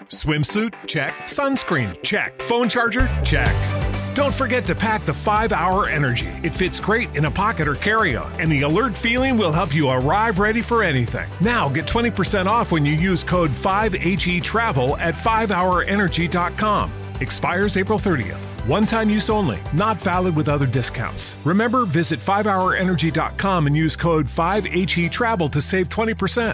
Swimsuit? Check. Sunscreen? Check. Phone charger? Check. Don't forget to pack the 5-Hour Energy. It fits great in a pocket or carry-on, and the alert feeling will help you arrive ready for anything. Now get 20% off when you use code 5HETRAVEL at 5hourenergy.com. Expires April 30th. One-time use only. Not valid with other discounts. Remember, visit 5hourenergy.com and use code 5HETRAVEL to save 20%.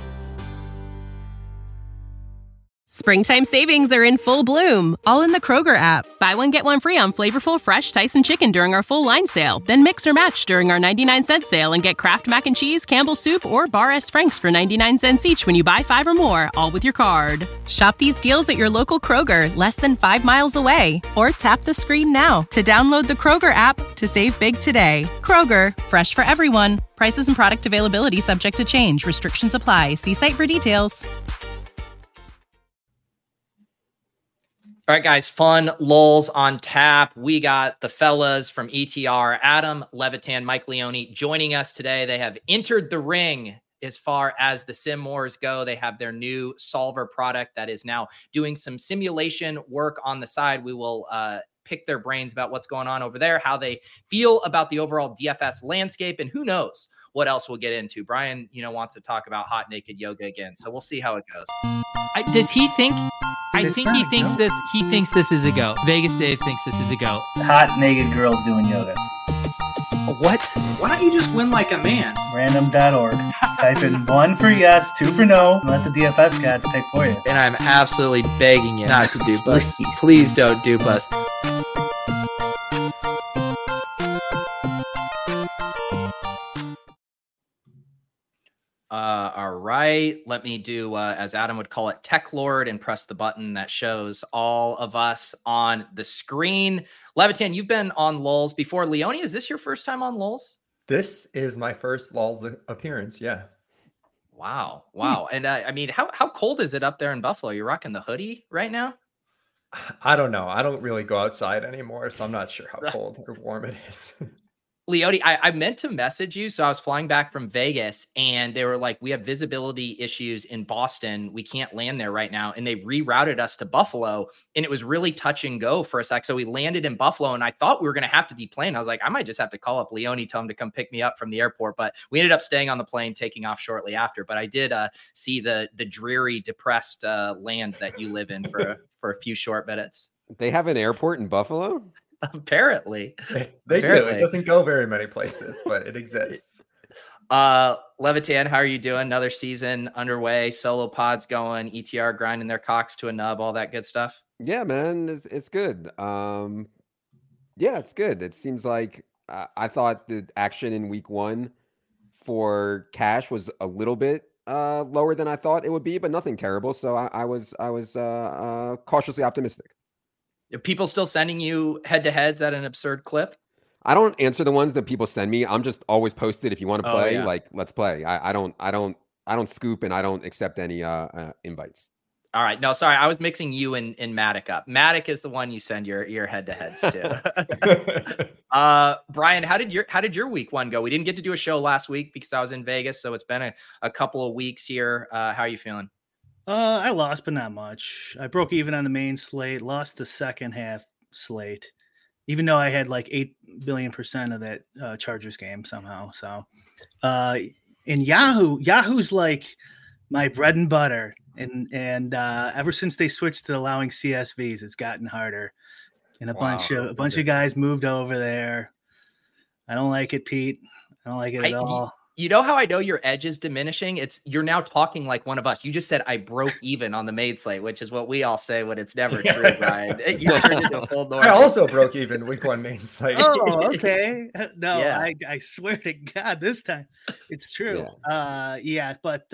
Springtime savings are in full bloom, all in the Kroger app. Buy one, get one free on flavorful, fresh Tyson chicken during our full line sale. Then mix or match during our 99-cent sale and get Kraft Mac and Cheese, Campbell's Soup, or Bar S. Frank's for 99 cents each when you buy 5 or more, all with your card. Shop these deals at your local Kroger, less than 5 miles away. Or tap the screen now to download the Kroger app to save big today. Kroger, fresh for everyone. Prices and product availability subject to change. Restrictions apply. See site for details. All right, guys, fun lulls on tap. We got the fellas from ETR, Adam Levitan, Mike Leone, joining us today. They have entered the ring as far as the sim wars go. They have their new solver product that is now doing some simulation work on the side. We will pick their brains about what's going on over there, how they feel about the overall DFS landscape, and who knows what else we'll get into. Brian, wants to talk about hot naked yoga again, so we'll see how it goes. Does he think? I think he thinks this. He thinks this is a go. Vegas Dave thinks this is a go. Hot naked girls doing yoga. What? Why don't you just win like a man? Random.org. Type in 1 for yes, 2 for no, and let the DFS gods pick for you. And I'm absolutely begging you not to dupe us. Please don't dupe us. All right, let me do, as Adam would call it, Tech Lord, and press the button that shows all of us on the screen. Levitan, you've been on lulls before. Leone, is this your first time on lulls? This is my first lulls appearance, yeah. Wow. And how cold is it up there in Buffalo? You're rocking the hoodie right now? I don't know. I don't really go outside anymore, so I'm not sure how cold or warm it is. Leone, I meant to message you. So I was flying back from Vegas and they were like, we have visibility issues in Boston. We can't land there right now. And they rerouted us to Buffalo and it was really touch and go for a sec. So we landed in Buffalo and I thought we were going to have to deplane. I was like, I might just have to call up Leone, tell him to come pick me up from the airport. But we ended up staying on the plane, taking off shortly after. But I did see the dreary, depressed land that you live in for a few short minutes. They have an airport in Buffalo? Apparently. They do. It doesn't go very many places, but it exists. Levitan, how are you doing? Another season underway, solo pods going, ETR grinding their cocks to a nub, all that good stuff. Yeah, man, it's good. Yeah, it's good. It seems like I thought the action in week 1 for cash was a little bit lower than I thought it would be, but nothing terrible. So I was cautiously optimistic. Are people still sending you head-to-heads at an absurd clip? I don't answer the ones that people send me. I'm just always posted. If you want to play, like, let's play. I don't scoop and I don't accept any invites. All right. No, sorry. I was mixing you and Matic up. Matic is the one you send your head-to-heads to. Brian, how did your week 1 go? We didn't get to do a show last week because I was in Vegas, so it's been a couple of weeks here. How are you feeling? I lost, but not much. I broke even on the main slate, lost the second half slate, even though I had like 8 billion% of that Chargers game somehow. So, in Yahoo's like my bread and butter. And ever since they switched to allowing CSVs, it's gotten harder. And a bunch of guys moved over there. I don't like it, Pete. I don't like it at all. You know how I know your edge is diminishing? You're now talking like one of us. You just said I broke even on the main slate, which is what we all say when it's never true, Brian. You turned into a full normal. I also broke even week 1 main slate. Oh, okay. No, yeah. I swear to God, this time it's true. Yeah. But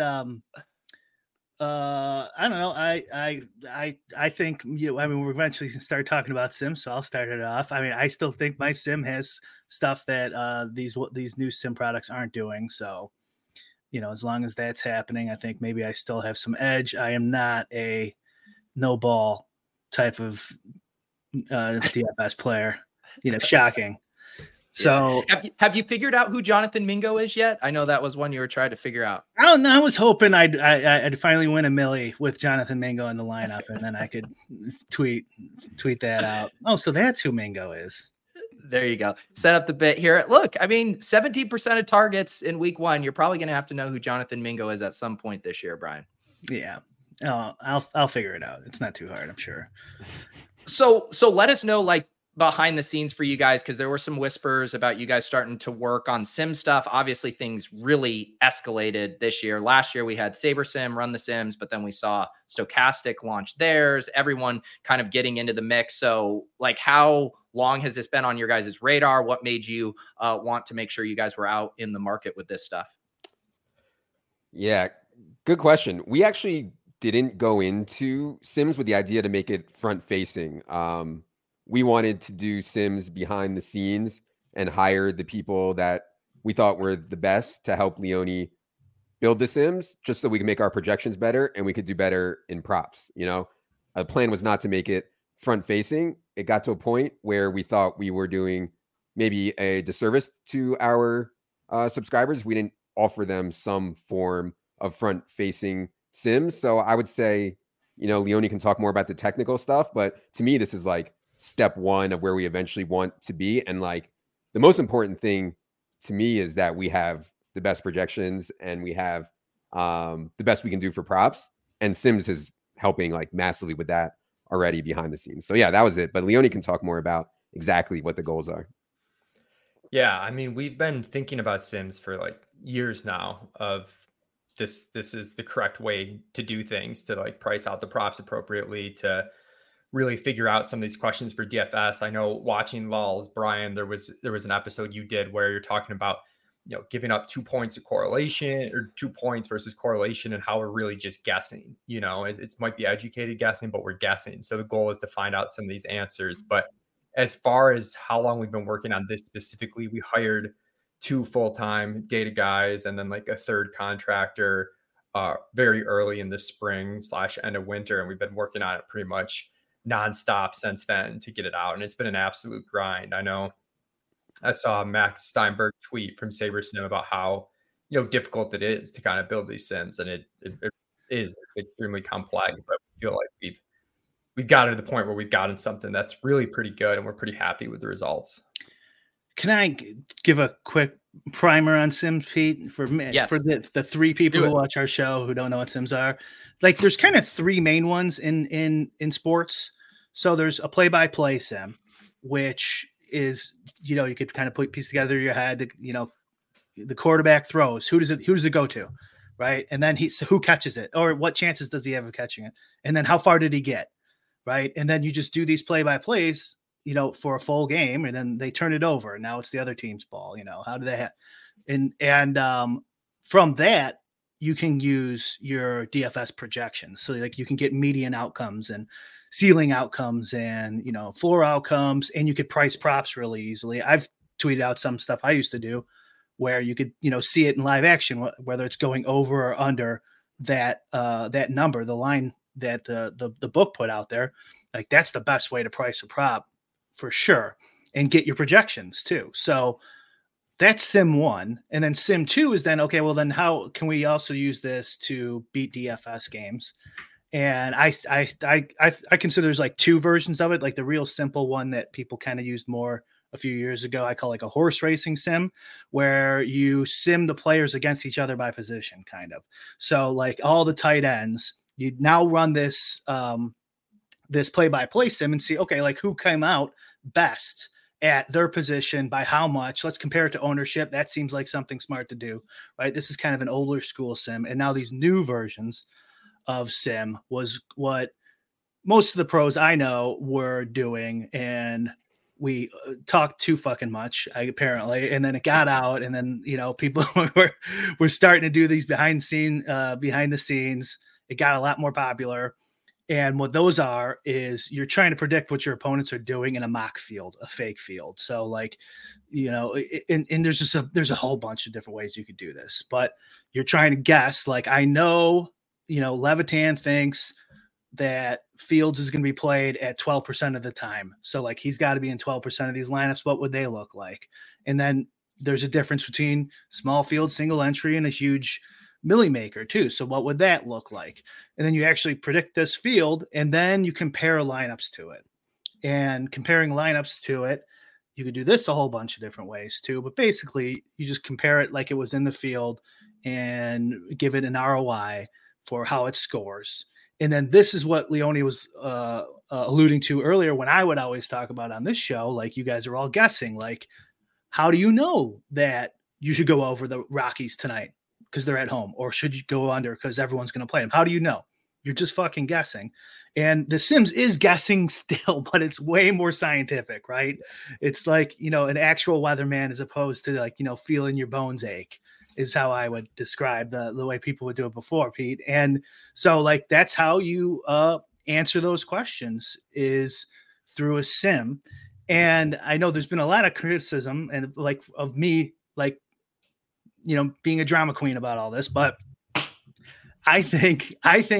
I don't know. I think we're eventually going to start talking about Sims, so I'll start it off. I mean, I still think my Sim has stuff that these new Sim products aren't doing. So, as long as that's happening, I think maybe I still have some edge. I am not a no ball type of DFS player. Shocking. So have you figured out who Jonathan Mingo is yet? I know that was one you were trying to figure out. I don't know. I was hoping I'd finally win a milli with Jonathan Mingo in the lineup, and then I could tweet that out. Oh, so that's who Mingo is. There you go. Set up the bit here. Look, I mean, 17% of targets in week 1. You're probably going to have to know who Jonathan Mingo is at some point this year, Brian. Yeah. I'll figure it out. It's not too hard, I'm sure. So let us know, like, behind the scenes for you guys, because there were some whispers about you guys starting to work on sim stuff. Obviously, things really escalated this year. Last year, we had SaberSim run the sims, but then we saw Stochastic launch theirs, everyone kind of getting into the mix. So, like, how long has this been on your guys' radar? What made you want to make sure you guys were out in the market with this stuff? Yeah, good question. We actually didn't go into Sims with the idea to make it front facing. We wanted to do Sims behind the scenes and hire the people that we thought were the best to help Leone build the Sims, just so we can make our projections better and we could do better in props. You know, a plan was not to make it front facing. It got to a point where we thought we were doing maybe a disservice to our subscribers. We didn't offer them some form of front facing Sims. So I would say, you know, Leone can talk more about the technical stuff, but to me, this is like step one of where we eventually want to be. And like the most important thing to me is that we have the best projections and we have the best we can do for props. And Sims is helping like massively with that already behind the scenes. So yeah, that was it. But Leone can talk more about exactly what the goals are. Yeah, I mean, we've been thinking about Sims for like years now of this is the correct way to do things, to like price out the props appropriately, to really figure out some of these questions for DFS. I know watching Lulz, Brian, there was an episode you did where you're talking about, you know, giving up 2 points of correlation, or 2 points versus correlation, and how we're really just guessing. You know, it might be educated guessing, but we're guessing. So the goal is to find out some of these answers. But as far as how long we've been working on this specifically, we hired 2 full-time data guys and then like a third contractor very early in the spring / end of winter. And we've been working on it pretty much nonstop since then to get it out. And it's been an absolute grind. I know I saw Max Steinberg tweet from SaberSim about how, you know, difficult it is to kind of build these sims. And it is extremely complex, but we feel like we've got to the point where we've gotten something that's really pretty good and we're pretty happy with the results. Can I give a quick primer on Sims, Pete, for me? Yes. For the 3 people who watch our show who don't know what Sims are? Like, there's kind of 3 main ones in sports. So there's a play-by-play sim, which is, you know, you could kind of piece together your head. You know, the quarterback throws. Who does it go to, right? And then who catches it, or what chances does he have of catching it? And then how far did he get, right? And then you just do these play-by-plays, you know, for a full game, and then they turn it over. And now it's the other team's ball. You know, how do they and from that, you can use your DFS projections. So like you can get median outcomes and ceiling outcomes and, you know, floor outcomes, and you could price props really easily. I've tweeted out some stuff I used to do where you could, you know, see it in live action, whether it's going over or under that number, the line that the book put out there. Like, that's the best way to price a prop for sure, and get your projections too. So that's Sim 1. And then Sim 2 is then, okay, well then how can we also use this to beat DFS games? And I consider there's like 2 versions of it. Like the real simple one that people kind of used more a few years ago, I call like a horse racing sim, where you sim the players against each other by position, kind of. So like all the tight ends, you now run this this play-by-play sim and see, okay, like who came out best at their position by how much. Let's compare it to ownership. That seems like something smart to do, right? This is kind of an older school sim. And now these new versions of sim was what most of the pros I know were doing. And we talked too fucking much, apparently. And then it got out, and then, you know, people were starting to do these behind the scenes. It got a lot more popular. And what those are is you're trying to predict what your opponents are doing in a mock field, a fake field. So like, you know, and there's a whole bunch of different ways you could do this, but you're trying to guess, like, I know, you know, Levitan thinks that Fields is going to be played at 12% of the time. So like he's got to be in 12% of these lineups. What would they look like? And then there's a difference between small field, single entry, and a huge Millie Maker too. So what would that look like? And then you actually predict this field, and then you compare lineups to it. And comparing lineups to it, you could do this a whole bunch of different ways too. But basically, you just compare it like it was in the field and give it an ROI for how it scores. And then this is what Leone was alluding to earlier when I would always talk about on this show, like you guys are all guessing, like, how do you know that you should go over the Rockies tonight because they're at home, or should you go under because everyone's going to play them? How do you know? You're just fucking guessing. And The Sims is guessing still, but it's way more scientific, right? It's like, you know, an actual weatherman as opposed to like, you know, feeling your bones ache is how I would describe the way people would do it before, Pete. And so like, that's how you answer those questions, is through a sim. And I know there's been a lot of criticism and like of me, like, you know, being a drama queen about all this, but I think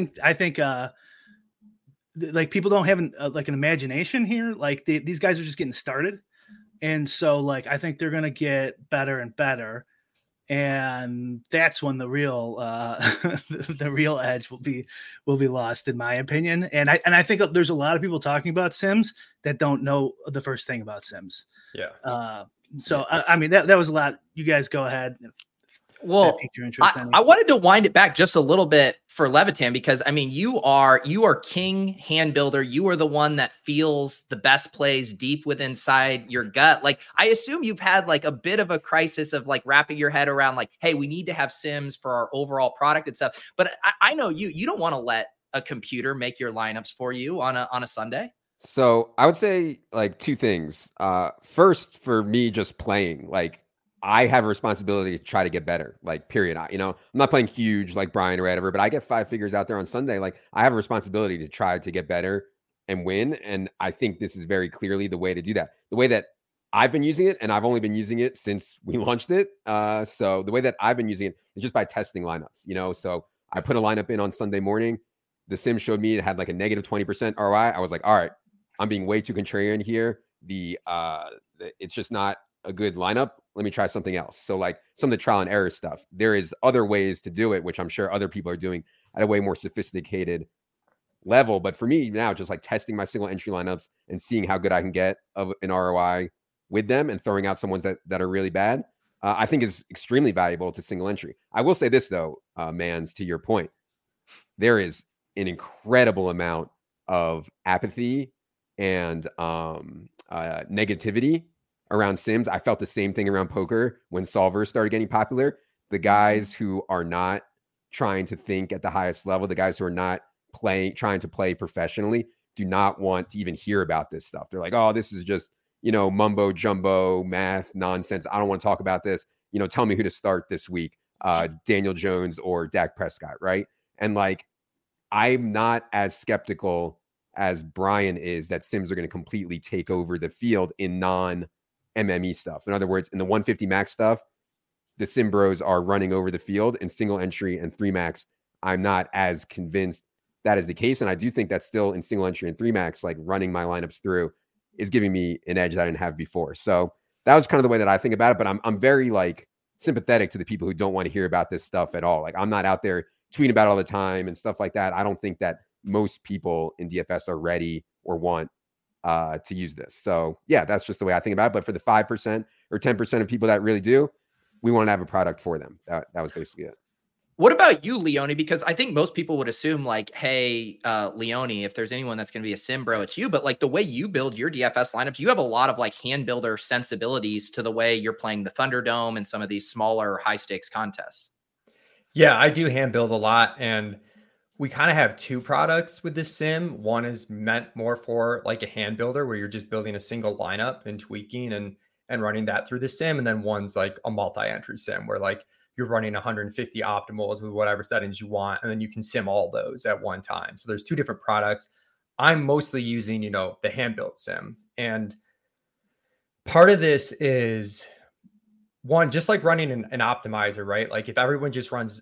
like people don't have an imagination here. Like these guys are just getting started. And so like, I think they're going to get better and better. And that's when the real the real edge will be lost, in my opinion. And I think there's a lot of people talking about Sims that don't know the first thing about Sims. Yeah. So I mean that was a lot. You guys go ahead. Well, I wanted to wind it back just a little bit for Levitan, because I mean, you are king hand builder. You are the one that feels the best plays deep within inside your gut. Like, I assume you've had like a bit of a crisis of like wrapping your head around like, hey, we need to have Sims for our overall product and stuff. But I know you don't want to let a computer make your lineups for you on a Sunday. So I would say like two things. First, for me, just playing, like, I have a responsibility to try to get better, like, period. I'm not playing huge like Brian or whatever, but I get 5 figures out there on Sunday. Like, I have a responsibility to try to get better and win. And I think this is very clearly the way to do that. The way that I've been using it, and I've only been using it since we launched it. So the way that I've been using it is just by testing lineups, you know? So I put a lineup in on Sunday morning. The sim showed me it had like a negative 20% ROI. I was like, all right, I'm being way too contrarian here. It's just not a good lineup. Let me try something else. So like some of the trial and error stuff, there is other ways to do it, which I'm sure other people are doing at a way more sophisticated level. But for me now, just like testing my single entry lineups and seeing how good I can get of an ROI with them and throwing out some ones that are really bad, I think is extremely valuable to single entry. I will say this though, Mans, to your point, there is an incredible amount of apathy and negativity around Sims. I felt the same thing around poker when solvers started getting popular. The guys who are not trying to think at the highest level, the guys who are not trying to play professionally, do not want to even hear about this stuff. They're like, oh, this is just, you know, mumbo jumbo math nonsense. I don't want to talk about this. You know, tell me who to start this week, Daniel Jones or Dak Prescott, right? And like, I'm not as skeptical as Brian is that Sims are going to completely take over the field in non-MME stuff. In other words, in the 150 max stuff, the Sim Bros are running over the field. In single entry and 3 max, I'm not as convinced that is the case. And I do think that still in single entry and 3 max, like running my lineups through is giving me an edge that I didn't have before. So that was kind of the way that I think about it. But I'm very like sympathetic to the people who don't want to hear about this stuff at all. Like, I'm not out there tweeting about it all the time and stuff like that. I don't think that most people in DFS are ready or want to use this. So yeah, that's just the way I think about it. But for the 5% or 10% of people that really do, we want to have a product for them. That was basically it. What about you, Leone? Because I think most people would assume like, hey, Leone, if there's anyone that's going to be a sim bro, it's you. But like the way you build your DFS lineups, you have a lot of like hand builder sensibilities to the way you're playing the Thunderdome and some of these smaller high stakes contests. Yeah, I do hand build a lot. And we kind of have 2 products with this sim. One is meant more for like a hand builder where you're just building a single lineup and tweaking and running that through the sim. And then one's like a multi-entry sim where like you're running 150 optimals with whatever settings you want. And then you can sim all those at one time. So there's 2 different products. I'm mostly using, you know, the hand built sim. And part of this is one, just like running an optimizer, right? Like if everyone just runs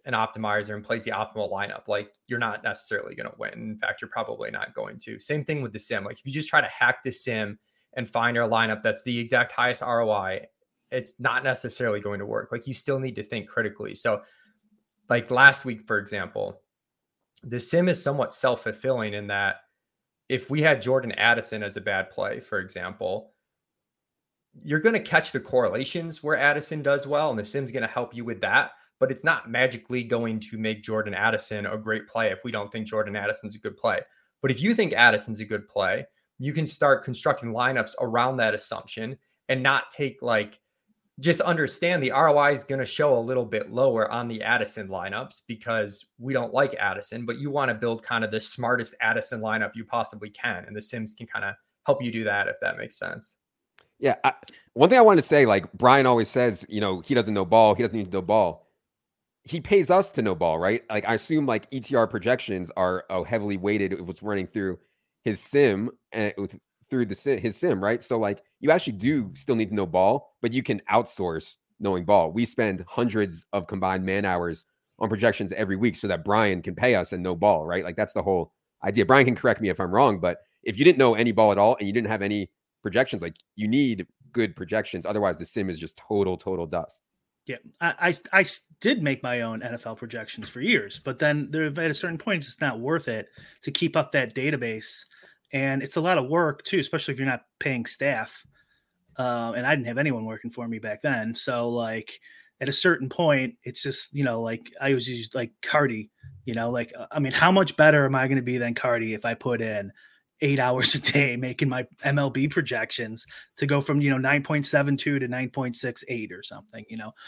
an optimizer and plays the optimal lineup, like you're not necessarily going to win. In fact, you're probably not going to. Same thing with the sim. Like if you just try to hack the sim and find your lineup that's the exact highest ROI, it's not necessarily going to work. Like you still need to think critically. So like last week, for example, the sim is somewhat self-fulfilling in that if we had Jordan Addison as a bad play, for example, you're going to catch the correlations where Addison does well, and the sim's going to help you with that. But it's not magically going to make Jordan Addison a great play if we don't think Jordan Addison's a good play. But if you think Addison's a good play, you can start constructing lineups around that assumption and not take like, just understand the ROI is going to show a little bit lower on the Addison lineups because we don't like Addison, but you want to build kind of the smartest Addison lineup you possibly can. And the sims can kind of help you do that, if that makes sense. Yeah. One thing I want to say, like Brian always says, he doesn't know ball. He doesn't need to know ball. He pays us to know ball, right? Like I assume like ETR projections are heavily weighted with what's running through his sim and through his sim, right? So like you actually do still need to know ball, but you can outsource knowing ball. We spend hundreds of combined man hours on projections every week so that Brian can pay us and know ball, right? Like that's the whole idea. Brian can correct me if I'm wrong, but if you didn't know any ball at all and you didn't have any projections, like you need good projections. Otherwise the sim is just total dust. Yeah, I did make my own NFL projections for years, but then at a certain point, it's just not worth it to keep up that database. And it's a lot of work too, especially if you're not paying staff. And I didn't have anyone working for me back then. So like at a certain point, it's just, like I always use like Cardi, how much better am I going to be than Cardi if I put in 8 hours a day making my MLB projections to go from 9.72 to 9.68 or something,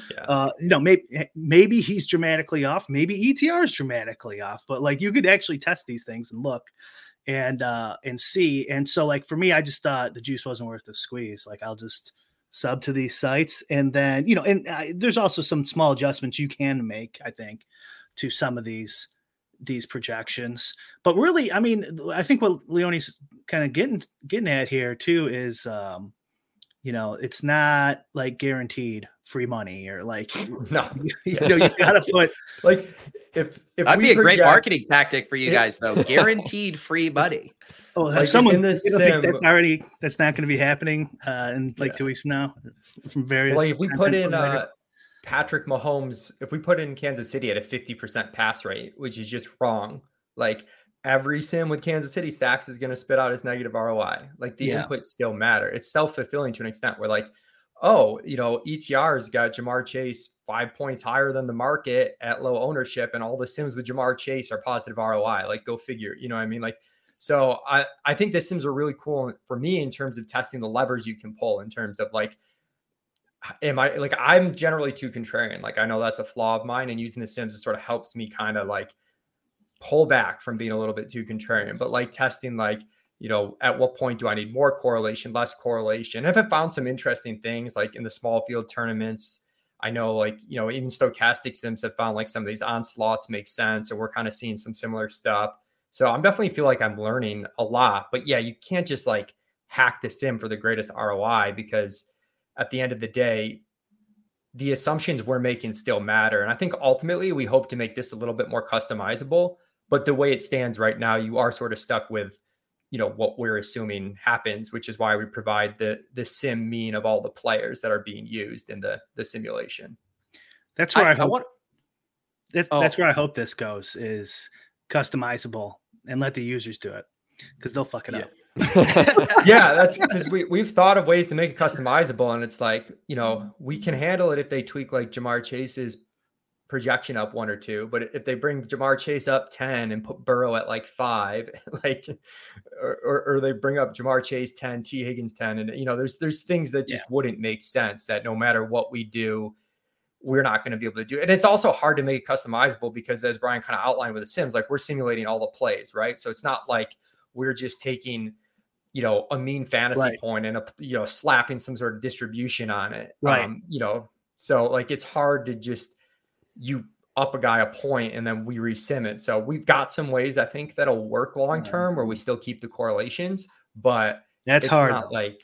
maybe he's dramatically off, maybe ETR is dramatically off, but like you could actually test these things and look and see. And so like for me, I just thought the juice wasn't worth the squeeze. Like I'll just sub to these sites, and then there's also some small adjustments you can make, I think, to some of these projections. But really, I mean, I think what Leone's kind of getting at here too is, it's not like guaranteed free money or like, no, you gotta put like, if that'd be a great marketing tactic for you guys though. Guaranteed free money. Oh, like someone in this sim, that's not going to be happening in like 2 weeks from now from various. Well, if we put in Patrick Mahomes, if we put in Kansas City at a 50% pass rate, which is just wrong, like every sim with Kansas City stacks is going to spit out as negative ROI. Like the inputs still matter. It's self-fulfilling to an extent where like, ETR's got Jamar Chase 5 points higher than the market at low ownership, and all the sims with Jamar Chase are positive ROI. Like go figure, you know what I mean? Like, so I think the sims are really cool for me in terms of testing the levers you can pull in terms of like, I'm generally too contrarian. Like I know that's a flaw of mine, and using the sims, it sort of helps me kind of like pull back from being a little bit too contrarian, but like testing, like, at what point do I need more correlation, less correlation? And if I found some interesting things like in the small field tournaments, I know like, even stochastic sims have found like some of these onslaughts make sense. And we're kind of seeing some similar stuff. So I'm definitely feel like I'm learning a lot, but yeah, you can't just like hack the sim for the greatest ROI, because at the end of the day, the assumptions we're making still matter. And I think ultimately we hope to make this a little bit more customizable, but the way it stands right now, you are sort of stuck with, what we're assuming happens, which is why we provide the sim mean of all the players that are being used in the simulation. That's where that's where I hope this goes, is customizable, and let the users do it, because they'll fuck it up. Yeah, that's because we've thought of ways to make it customizable, and it's like, we can handle it if they tweak like Jamar Chase's projection up 1 or 2, but if they bring Jamar Chase up 10 and put Burrow at like 5, like, or they bring up Jamar Chase 10, T Higgins 10, and there's things that just wouldn't make sense, that no matter what we do, we're not going to be able to do. And it's also hard to make it customizable because, as Brian kind of outlined with the sims, like we're simulating all the plays, right? So it's not like we're just taking, a mean fantasy point and slapping some sort of distribution on it. Right. So like it's hard to just, you up a guy a point and then we resim it. So we've got some ways I think that'll work long term where we still keep the correlations, but that's hard. Not like,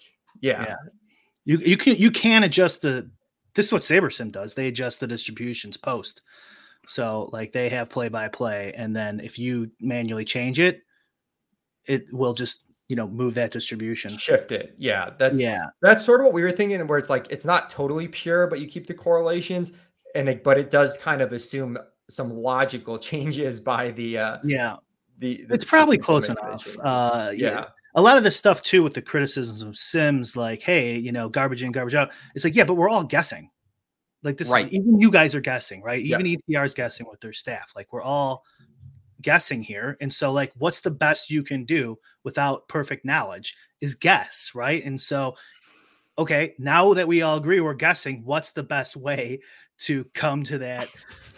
you can adjust this is what SaberSim does. They adjust the distributions post, So like they have play by play, and then if you manually change it, it will just, move that distribution. Shift it. Yeah. Yeah. That's sort of what we were thinking, where it's like, it's not totally pure, but you keep the correlations but it does kind of assume some logical changes by it's probably close enough. Yeah. A lot of this stuff too, with the criticisms of Sims, like, hey, garbage in, garbage out. It's like, yeah, but we're all guessing. Like this, Right. Even you guys are guessing, right? Even ETR is guessing with their staff. Like we're all guessing here. And so like, what's the best you can do without perfect knowledge is guess, right? And so, okay, now that we all agree we're guessing, what's the best way to come to that,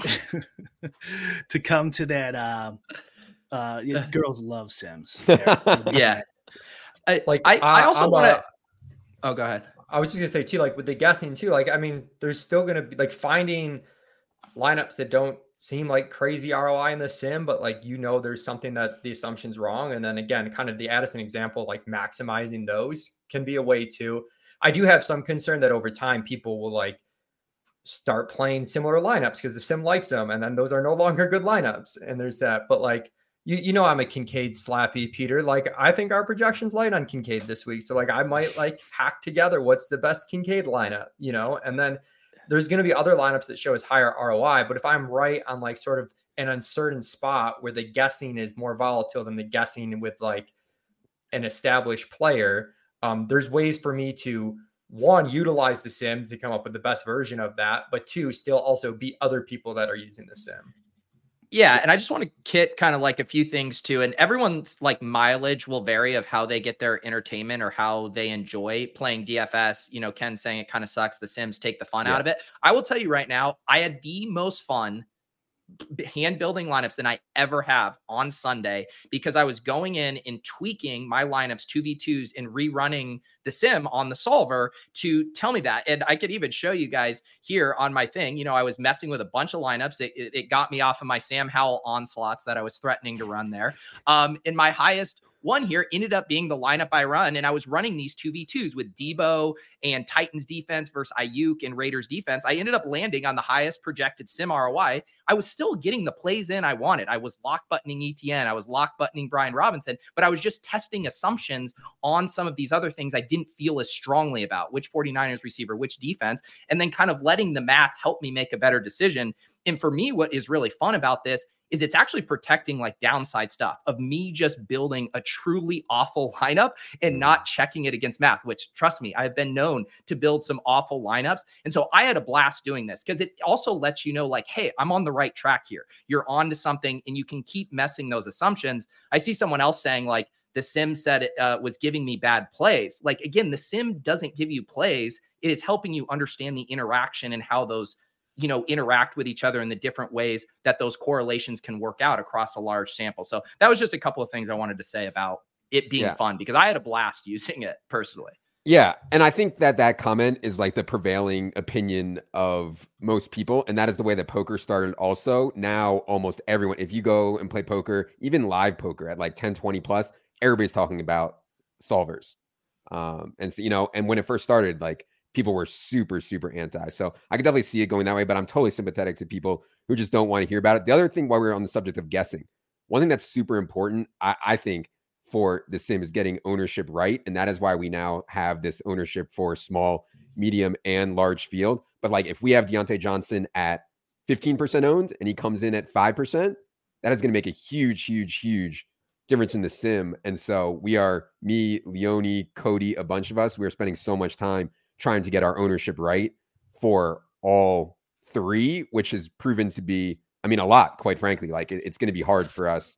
girls love Sims. Yeah. I also want to, oh, go ahead. I was just gonna say too, like with the guessing too, like, I mean, there's still going to be like finding lineups that don't seem like crazy ROI in the sim, but like, there's something that the assumption's wrong. And then again, kind of the Addison example, like maximizing those can be a way too. I do have some concern that over time people will like start playing similar lineups because the sim likes them. And then those are no longer good lineups. And there's that, but like, I'm a Kincaid slappy, Peter. Like, I think our projection's light on Kincaid this week. So like, I might like hack together what's the best Kincaid lineup, and then there's going to be other lineups that show us higher ROI. But if I'm right on like sort of an uncertain spot where the guessing is more volatile than the guessing with like an established player, there's ways for me to, one, utilize the sim to come up with the best version of that, but two, still also beat other people that are using the sim. Yeah. And I just want to kit kind of like a few things too. And everyone's like mileage will vary of how they get their entertainment or how they enjoy playing DFS. Ken saying it kind of sucks. The Sims take the fun out of it. I will tell you right now, I had the most fun hand building lineups than I ever have on Sunday, because I was going in and tweaking my lineups 2v2s and rerunning the sim on the solver to tell me that. And I could even show you guys here on my thing. I was messing with a bunch of lineups. It got me off of my Sam Howell onslaughts that I was threatening to run there. In my highest one here ended up being the lineup I run. And I was running these 2v2s with Debo and Titans defense versus Ayuk and Raiders defense. I ended up landing on the highest projected sim ROI. I was still getting the plays in I wanted. I was lock buttoning ETN. I was lock buttoning Brian Robinson, but I was just testing assumptions on some of these other things I didn't feel as strongly about, which 49ers receiver, which defense, and then kind of letting the math help me make a better decision. And for me, what is really fun about this is it's actually protecting like downside stuff of me just building a truly awful lineup and not checking it against math, which, trust me, I've been known to build some awful lineups. And so I had a blast doing this because it also lets you know, like, hey, I'm on the right track here. You're on to something and you can keep messing those assumptions. I see someone else saying like, the sim said it was giving me bad plays. Like, again, the sim doesn't give you plays. It is helping you understand the interaction and how those interact with each other in the different ways that those correlations can work out across a large sample. So that was just a couple of things I wanted to say about it being fun, because I had a blast using it personally. Yeah. And I think that comment is like the prevailing opinion of most people. And that is the way that poker started also. Now, almost everyone, if you go and play poker, even live poker at like 10, 20 plus, everybody's talking about solvers. And so, and when it first started, like, people were super, super anti. So I could definitely see it going that way, but I'm totally sympathetic to people who just don't want to hear about it. The other thing, while we're on the subject of guessing, one thing that's super important, I think, for the sim is getting ownership right. And that is why we now have this ownership for small, medium, and large field. But like, if we have Deontay Johnson at 15% owned and he comes in at 5%, that is going to make a huge, huge, huge difference in the sim. And so we are, me, Leone, Cody, a bunch of us, we're spending so much time trying to get our ownership right for all three, which has proven to be, I mean, a lot, quite frankly. Like, it's going to be hard for us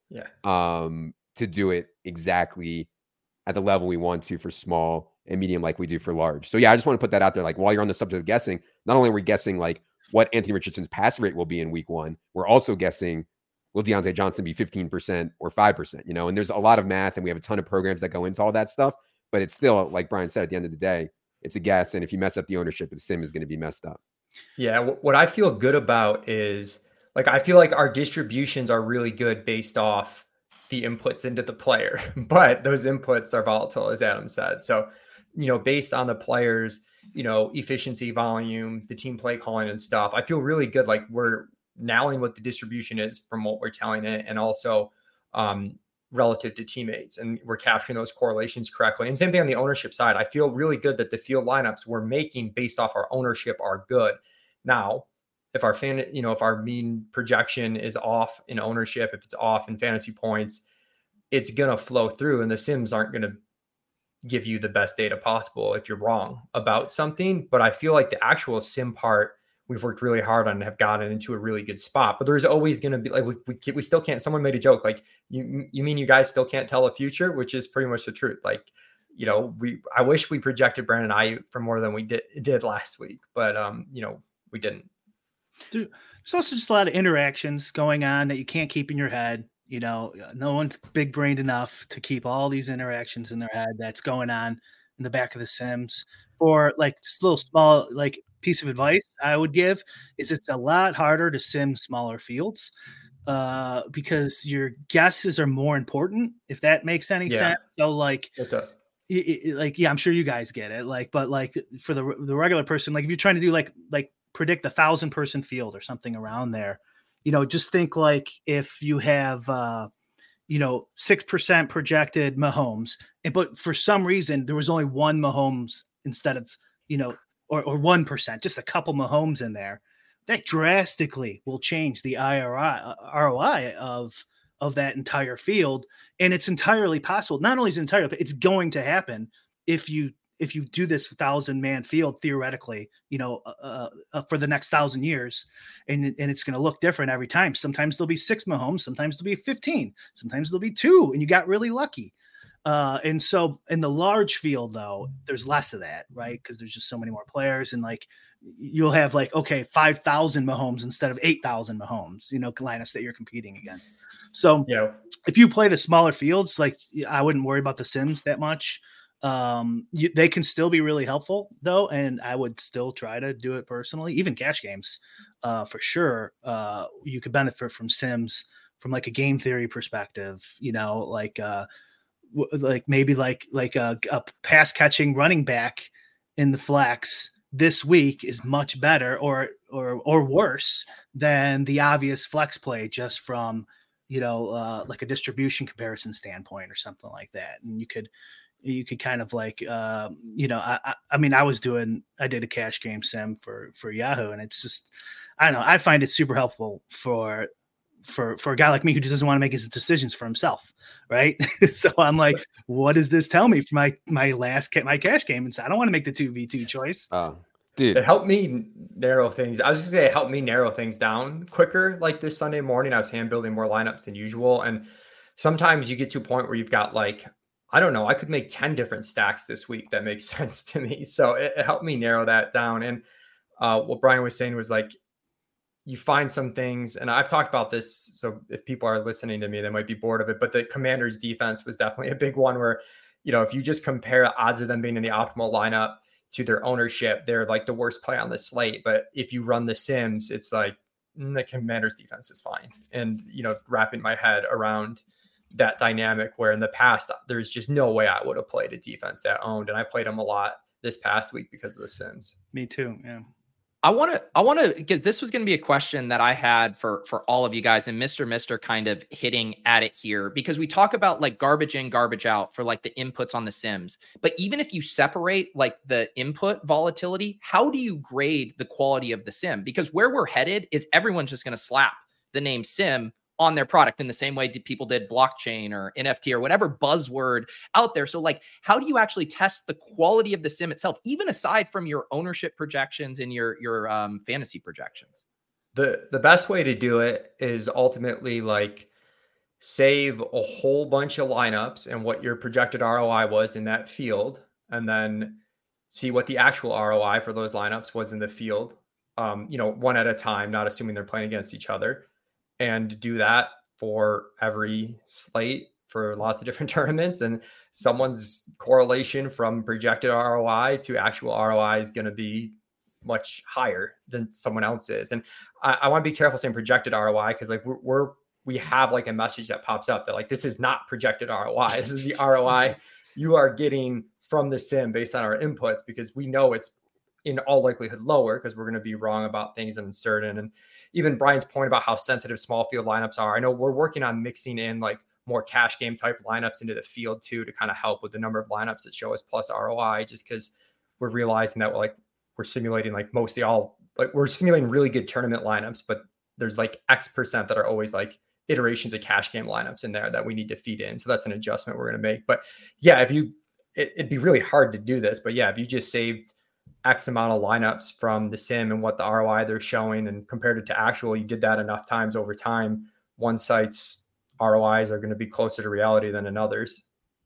to do it exactly at the level we want to for small and medium like we do for large. So yeah, I just want to put that out there. Like, while you're on the subject of guessing, not only are we guessing like what Anthony Richardson's pass rate will be in week one, we're also guessing, will Deontay Johnson be 15% or 5%, and there's a lot of math and we have a ton of programs that go into all that stuff, but it's still, like Brian said, at the end of the day, it's a guess. And if you mess up the ownership, the sim is going to be messed up. Yeah. What I feel good about is, like, I feel like our distributions are really good based off the inputs into the player, but those inputs are volatile, as Adam said. So, based on the players, efficiency, volume, the team play calling and stuff, I feel really good. Like, we're nailing what the distribution is from what we're telling it, and also relative to teammates, and we're capturing those correlations correctly. And same thing on the ownership side. I feel really good that the field lineups we're making based off our ownership are good. Now, if our if our mean projection is off in ownership, if it's off in fantasy points, it's going to flow through, and the sims aren't going to give you the best data possible if you're wrong about something. But I feel like the actual sim part, we've worked really hard on and have gotten into a really good spot. But there's always going to be like, we still can't, someone made a joke, like, you mean you guys still can't tell the future, which is pretty much the truth. Like, I wish we projected Brandon Aiyuk for more than we did last week, but we didn't. There's also just a lot of interactions going on that you can't keep in your head. No one's big brained enough to keep all these interactions in their head that's going on in the back of the sims. Or like this little small, like, piece of advice I would give is it's a lot harder to sim smaller fields because your guesses are more important, if that makes any sense. So like it does. I'm sure you guys get it. But for the regular person, like if you're trying to do like predict 1,000 person field or something around there, just think like if you have 6% projected Mahomes, but for some reason there was only one Mahomes instead of or 1%, just a couple Mahomes in there, that drastically will change the ROI of that entire field. And it's entirely possible. Not only is it entirely, but it's going to happen if you do this 1,000-man field theoretically, for the next 1,000 years, and it's going to look different every time. Sometimes there'll be 6 Mahomes, sometimes there'll be 15, sometimes there'll be 2, and you got really lucky. And so in the large field, though, there's less of that, right? Because there's just so many more players, and like you'll have 5,000 Mahomes instead of 8,000 Mahomes, lineups that you're competing against. So if you play the smaller fields, like I wouldn't worry about the sims that much. They can still be really helpful though, and I would still try to do it personally. Even cash games, for sure. You could benefit from sims from like a game theory perspective. Maybe a pass catching running back in the flex this week is much better or worse than the obvious flex play just from like a distribution comparison standpoint or something like that. And you could kind of like I did a cash game sim for Yahoo, and it's just, I don't know, I find it super helpful for a guy like me who just doesn't want to make his decisions for himself, right? So I'm like, what does this tell me for my cash game? And so I don't want to make the 2v2 choice. Dude, it helped me narrow things. I was just gonna say it helped me narrow things down quicker. Like this Sunday morning, I was hand building more lineups than usual, and sometimes you get to a point where you've got like, I don't know, I could make 10 different stacks this week that makes sense to me. So it helped me narrow that down. And what Brian was saying was like, you find some things, and I've talked about this, so if people are listening to me, they might be bored of it, but the Commanders defense was definitely a big one where, if you just compare odds of them being in the optimal lineup to their ownership, they're like the worst play on the slate. But if you run the sims, it's like the Commanders defense is fine. And, wrapping my head around that dynamic where in the past, there's just no way I would have played a defense that owned. And I played them a lot this past week because of the sims. Me too. Yeah. I want to, because this was going to be a question that I had for all of you guys, and Mr. kind of hitting at it here, because we talk about like garbage in, garbage out for like the inputs on the sims. But even if you separate like the input volatility, how do you grade the quality of the sim? Because where we're headed is everyone's just going to slap the name sim on their product in the same way people did blockchain or NFT or whatever buzzword out there. So like, how do you actually test the quality of the sim itself, even aside from your ownership projections and your fantasy projections? The best way to do it is ultimately like save a whole bunch of lineups and what your projected ROI was in that field, and then see what the actual ROI for those lineups was in the field, one at a time, not assuming they're playing against each other. And do that for every slate for lots of different tournaments. And someone's correlation from projected ROI to actual ROI is going to be much higher than someone else's. And I want to be careful saying projected ROI, because like we have like a message that pops up that like, this is not projected ROI. This is the ROI you are getting from the sim based on our inputs, because we know it's in all likelihood lower because we're going to be wrong about things and uncertain. And even Brian's point about how sensitive small field lineups are. I know we're working on mixing in like more cash game type lineups into the field too, to kind of help with the number of lineups that show us plus ROI, just because we're realizing that we're simulating like mostly all, like we're simulating really good tournament lineups, but there's like X% that are always like iterations of cash game lineups in there that we need to feed in. So that's an adjustment we're going to make. But yeah, it'd be really hard to do this, but yeah, if you just saved X amount of lineups from the sim and what the ROI they're showing and compared it to actual, you did that enough times over time, one site's ROIs are going to be closer to reality than another's.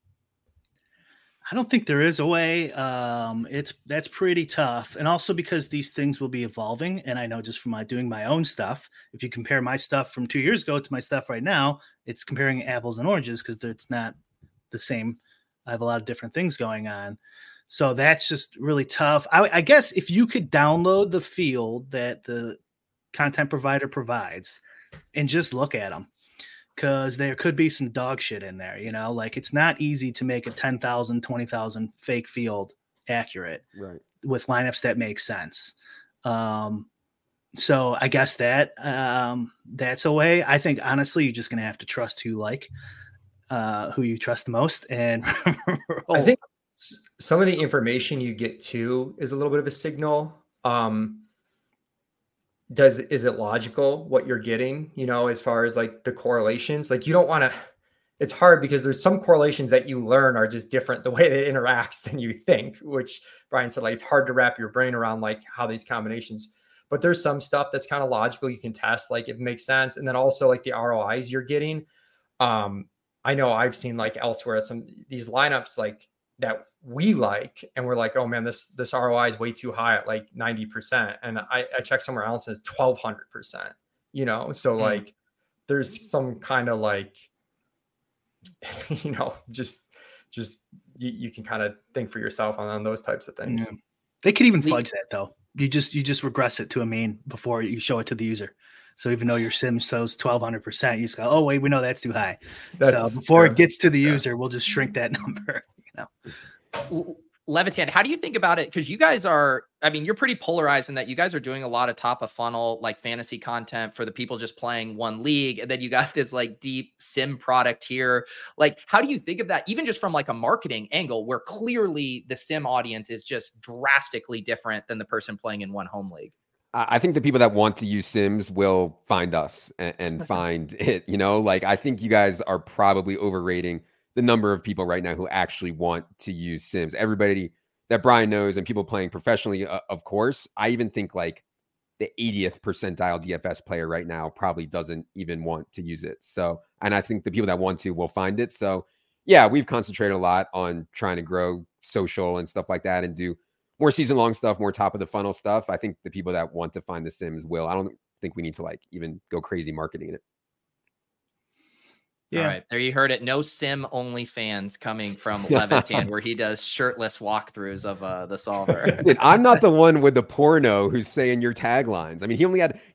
I don't think there is a way. That's pretty tough. And also because these things will be evolving. And I know just from doing my own stuff, if you compare my stuff from 2 years ago to my stuff right now, it's comparing apples and oranges because it's not the same. I have a lot of different things going on. So that's just really tough. I guess if you could download the field that the content provider provides and just look at them, because there could be some dog shit in there, like it's not easy to make a 10,000, 20,000 fake field accurate with lineups that make sense. So I guess that's a way. I think honestly, you're just going to have to trust who you trust the most. And I think some of the information you get too is a little bit of a signal. Is it logical what you're getting, as far as like the correlations? Like you don't want to, it's hard because there's some correlations that you learn are just different the way that it interacts than you think, which Brian said, like, it's hard to wrap your brain around like how these combinations, but there's some stuff that's kind of logical. You can test, like it makes sense. And then also like the ROIs you're getting. I know I've seen like elsewhere, these lineups like that we like, and we're like, oh man, this ROI is way too high at like 90%. And I checked somewhere else and it's 1200%, so like there's some kind of like, just you can kind of think for yourself on those types of things. Yeah. They could even fudge that though. You just regress it to a mean before you show it to the user. So even though your sim shows 1200%, you just go, oh wait, we know that's too high. So before it gets to the user, we'll just shrink that number. Levitan, how do you think about it? Because you guys you're pretty polarized in that you guys are doing a lot of top of funnel, like fantasy content for the people just playing one league. And then you got this like deep sim product here. Like, how do you think of that? Even just from like a marketing angle where clearly the sim audience is just drastically different than the person playing in one home league. I think the people that want to use Sims will find us and find it, like, I think you guys are probably overrating the number of people right now who actually want to use Sims. Everybody that Brian knows and people playing professionally, of course. I even think like the 80th percentile DFS player right now probably doesn't even want to use it. So, and I think the people that want to will find it. So yeah, we've concentrated a lot on trying to grow social and stuff like that and do more season-long stuff, more top of the funnel stuff. I think the people that want to find the Sims will. I don't think we need to like even go crazy marketing it. Yeah. All right. There you heard it. No sim only fans coming from Levitan where he does shirtless walkthroughs of the solver. Dude, I'm not the one with the porno who's saying your taglines. I mean, he only had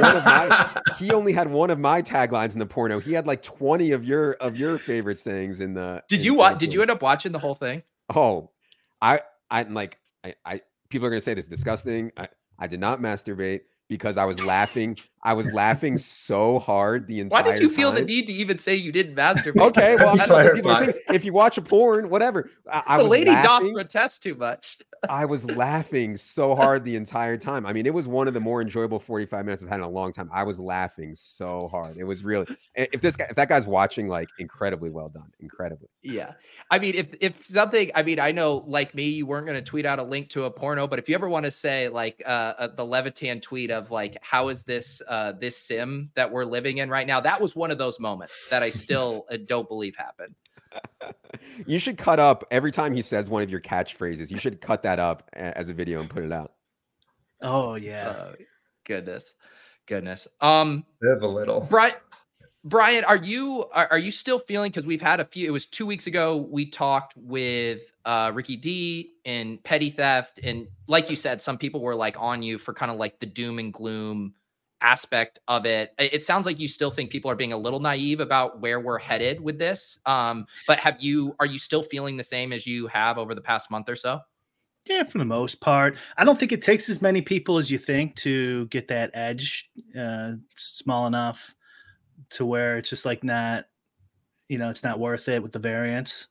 one of my taglines in the porno. He had like 20 of your favorite sayings in the. Did you end up watching the whole thing? Oh, I people are going to say this is disgusting. I did not masturbate because I was laughing. I was laughing so hard the entire time. Why did you feel the need to even say you didn't masturbate? Okay, well, if you watch a porn, whatever. I was lady laughing. Doc protest too much. I was laughing so hard the entire time. I mean, it was one of the more enjoyable 45 minutes I've had in a long time. I was laughing so hard. It was really, if that guy's watching, like, incredibly well done. Incredibly. Yeah. I mean, if something, I mean, I know like me, you weren't going to tweet out a link to a porno, but if you ever want to say like the Levitan tweet of like, how is this sim that we're living in right now? That was one of those moments that I still don't believe happened. You should cut up every time he says one of your catchphrases. You should cut that up as a video and put it out. Oh yeah. Goodness. Live a little. Brian, are you still feeling, because we've had it was 2 weeks ago, we talked with Ricky D and Petty Theft. And like you said, some people were like on you for kind of like the doom and gloom aspect of it. It sounds like you still think people are being a little naive about where we're headed with this. But are you still feeling the same as you have over the past month or so? Yeah, for the most part. I don't think it takes as many people as you think to get that edge small enough to where it's just like not, it's not worth it with the variance.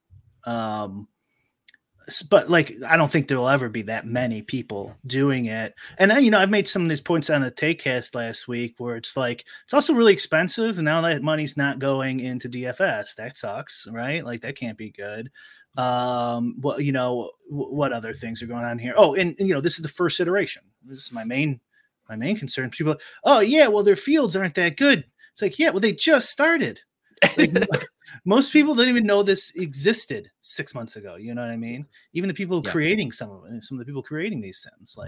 But like, I don't think there'll ever be that many people doing it. And then, I've made some of these points on the Takecast last week where it's like, it's also really expensive. And now that money's not going into DFS, that sucks, right? Like that can't be good. What other things are going on here? Oh, and this is the first iteration. This is my main concern. People are, oh yeah, well, their fields aren't that good. It's like, yeah, well, they just started. Like, most people didn't even know this existed 6 months ago. You know what I mean? Even the people creating some of the people creating these sims,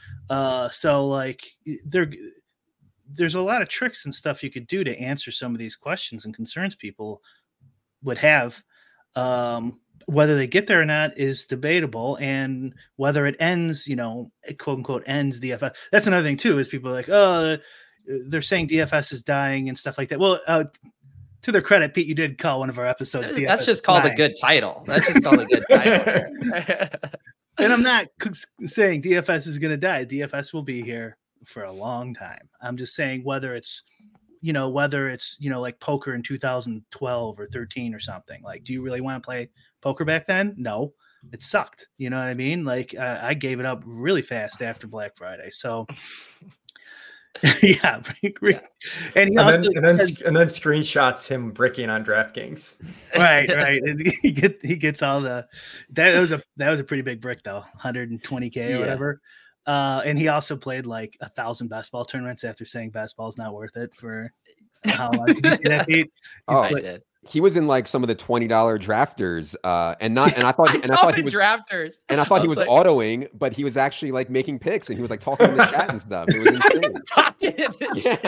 there's a lot of tricks and stuff you could do to answer some of these questions and concerns people would have. Whether they get there or not is debatable, and whether it ends, quote unquote, ends DFS. That's another thing too, is people are like, oh, they're saying DFS is dying and stuff like that. Well, to their credit, Pete, you did call one of our episodes DFS. That's just called a good title. That's just called a good title. And I'm not saying DFS is going to die. DFS will be here for a long time. I'm just saying whether it's like poker in 2012 or 13 or something. Like, do you really want to play poker back then? No, it sucked. You know what I mean? Like, I gave it up really fast after Black Friday. So, yeah. And then screenshots him bricking on DraftKings. Right. And he gets all that was a pretty big brick though, 120K or whatever. And he also played like 1,000 best ball tournaments after saying best ball is not worth it for how long. Did you see that, Pete? I did. He was in like some of the $20 drafters, and I thought he was drafters, and I thought he was autoing, but he was actually like making picks, and he was like talking in the chat and stuff. It was insane. Talking in the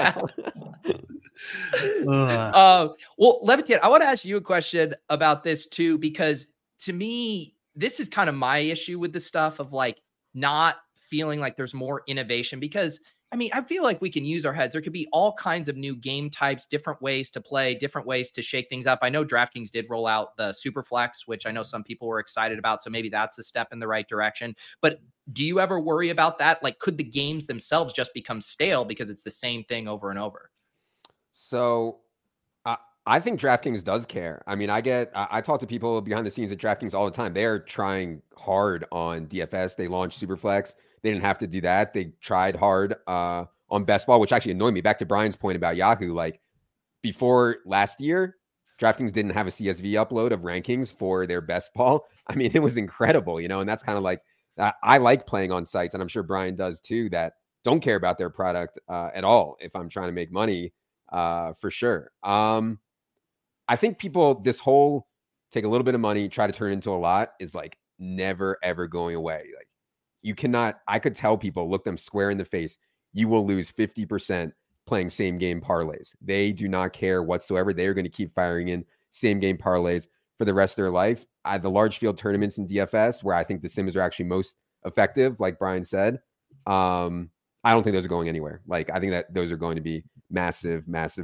chat. Well, Levitan, I want to ask you a question about this too, because to me, this is kind of my issue with the stuff of like not feeling like there's more innovation, because I mean, I feel like we can use our heads. There could be all kinds of new game types, different ways to play, different ways to shake things up. I know DraftKings did roll out the Superflex, which I know some people were excited about. So maybe that's a step in the right direction. But do you ever worry about that? Like, could the games themselves just become stale because it's the same thing over and over? So I think DraftKings does care. I mean, I talk to people behind the scenes at DraftKings all the time. They're trying hard on DFS. They launched Superflex. They didn't have to do that. They tried hard on best ball, which actually annoyed me. Back to Brian's point about Yahoo, like before last year, DraftKings didn't have a CSV upload of rankings for their best ball. I mean, it was incredible, and that's kind of like, I like playing on sites, and I'm sure Brian does too, that don't care about their product at all if I'm trying to make money, for sure. I think people, this whole take a little bit of money, try to turn it into a lot is like never, ever going away. Like, you cannot, I could tell people, look them square in the face, you will lose 50% playing same game parlays. They do not care whatsoever. They are going to keep firing in same game parlays for the rest of their life. The large field tournaments in DFS, where I think the sims are actually most effective, like Brian said, I don't think those are going anywhere. Like, I think that those are going to be massive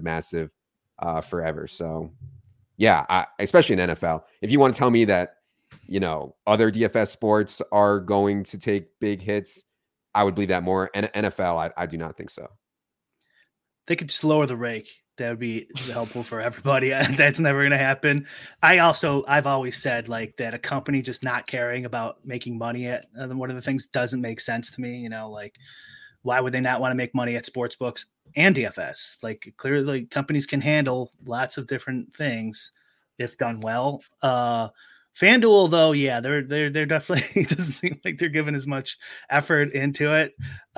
forever. So yeah, especially in NFL. If you want to tell me that, other DFS sports are going to take big hits, I would believe that more. And NFL, I do not think so. They could just lower the rake. That would be helpful for everybody. That's never going to happen. I've always said like that a company just not caring about making money at one of the things doesn't make sense to me. Like, why would they not want to make money at sports books and DFS? Like, clearly companies can handle lots of different things if done well. FanDuel, though, yeah, they're definitely, it doesn't seem like they're giving as much effort into it.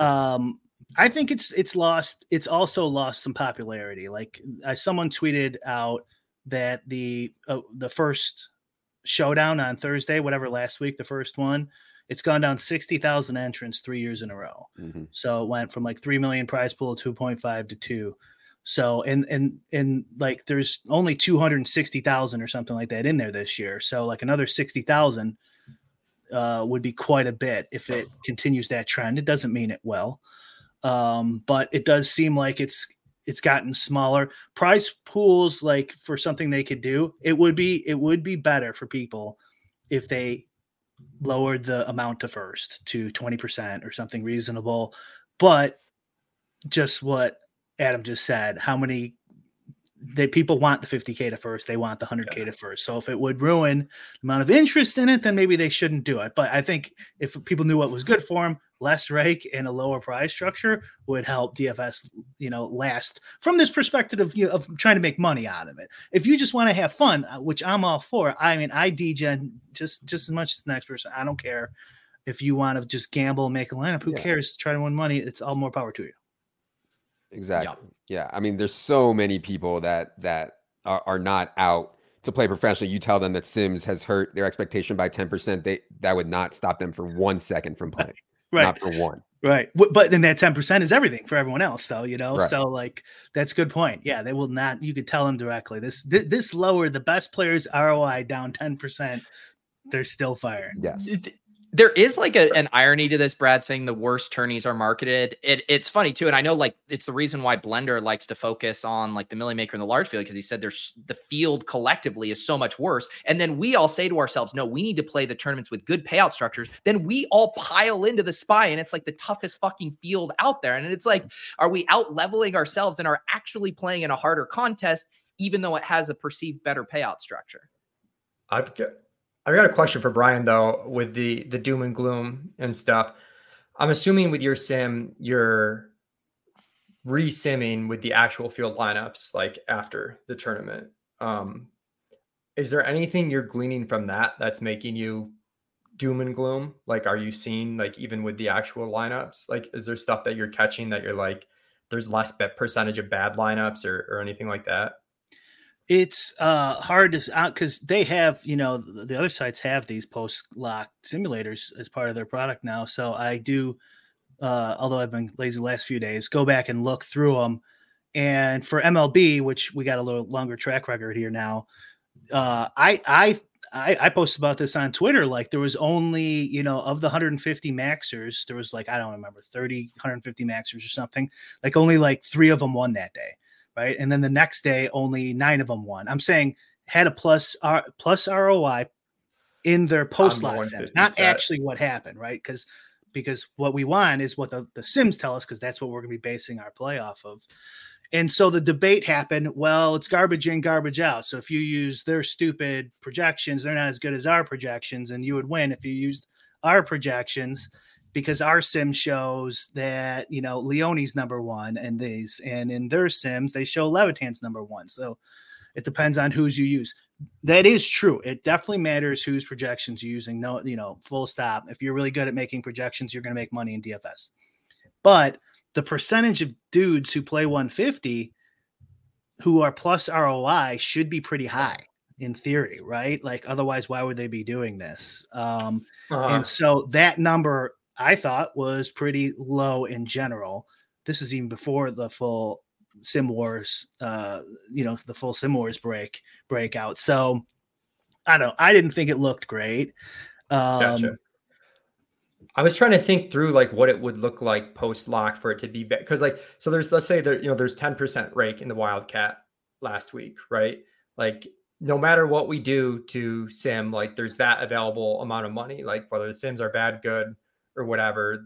I think it's also lost some popularity. Like, someone tweeted out that the first showdown on Thursday, whatever, last week, the first one, it's gone down 60,000 entrants 3 years in a row. Mm-hmm. So it went from like 3 million prize pool 2.5 to 2. So, and like, there's only 260,000 or something like that in there this year. So like another 60,000 would be quite a bit if it continues that trend. It doesn't mean it will, but it does seem like it's gotten smaller. Prize pools, like, for something they could do, it would be better for people if they lowered the amount to first to 20% or something reasonable. But just what Adam just said, how many people want the 50K to first, they want the 100K to first. So if it would ruin the amount of interest in it, then maybe they shouldn't do it. But I think if people knew what was good for them, less rake and a lower prize structure would help DFS, last from this perspective of trying to make money out of it. If you just want to have fun, which I'm all for, I mean, I degen just as much as the next person. I don't care if you want to just gamble and make a lineup. Who cares? Try to win money. It's all more power to you. Exactly. Yeah. I mean, there's so many people that are not out to play professionally. You tell them that Sims has hurt their expectation by 10%. That would not stop them for 1 second from playing. Right. Not for one. Right. But then that 10% is everything for everyone else, though, Right. So like, that's a good point. Yeah. They will not, you could tell them directly this lowered the best players ROI down 10%. They're still firing. Yes. There is like an irony to this, Brad, saying the worst tourneys are marketed. It's funny too. And I know like it's the reason why Blender likes to focus on like the Millie Maker and the large field, because he said the field collectively is so much worse. And then we all say to ourselves, no, we need to play the tournaments with good payout structures. Then we all pile into the SPY and it's like the toughest fucking field out there. And it's like, are we out leveling ourselves and are actually playing in a harder contest, even though it has a perceived better payout structure? I've got a question for Brian, though, with the doom and gloom and stuff. I'm assuming with your sim, you're re-simming with the actual field lineups, like after the tournament. Is there anything you're gleaning from that's making you doom and gloom? Like, are you seeing, like, even with the actual lineups, like, is there stuff that you're catching that you're like, there's less percentage of bad lineups or anything like that? It's hard to because they have, the other sites have these post-lock simulators as part of their product now. So I do, although I've been lazy the last few days, go back and look through them. And for MLB, which we got a little longer track record here now, I posted about this on Twitter. Like there was only, of the 150 maxers, there was like, I don't remember, 150 maxers or something. Like only like 3 of them won that day. Right. And then the next day, only 9 of them won. I'm saying had a plus ROI in their post-lock sims, not actually what happened. Right. Because what we want is what the sims tell us, because that's what we're going to be basing our play off of. And so the debate happened. Well, it's garbage in, garbage out. So if you use their stupid projections, they're not as good as our projections, and you would win if you used our projections. Because our sim shows that, Leone's number 1 and in their sims, they show Levitan's number 1. So it depends on whose you use. That is true. It definitely matters whose projections you're using. No, full stop. If you're really good at making projections, you're going to make money in DFS. But the percentage of dudes who play 150 who are plus ROI should be pretty high in theory, right? Like otherwise, why would they be doing this? And so that number, I thought, was pretty low in general. This is even before the full Sim Wars, the full Sim Wars breakout. So I don't know. I didn't think it looked great. Gotcha. I was trying to think through like what it would look like post lock for it to be better. Cause like, so there's, let's say there's 10% rake in the Wildcat last week, right? Like no matter what we do to sim, like there's that available amount of money, like whether the sims are bad, good, or whatever.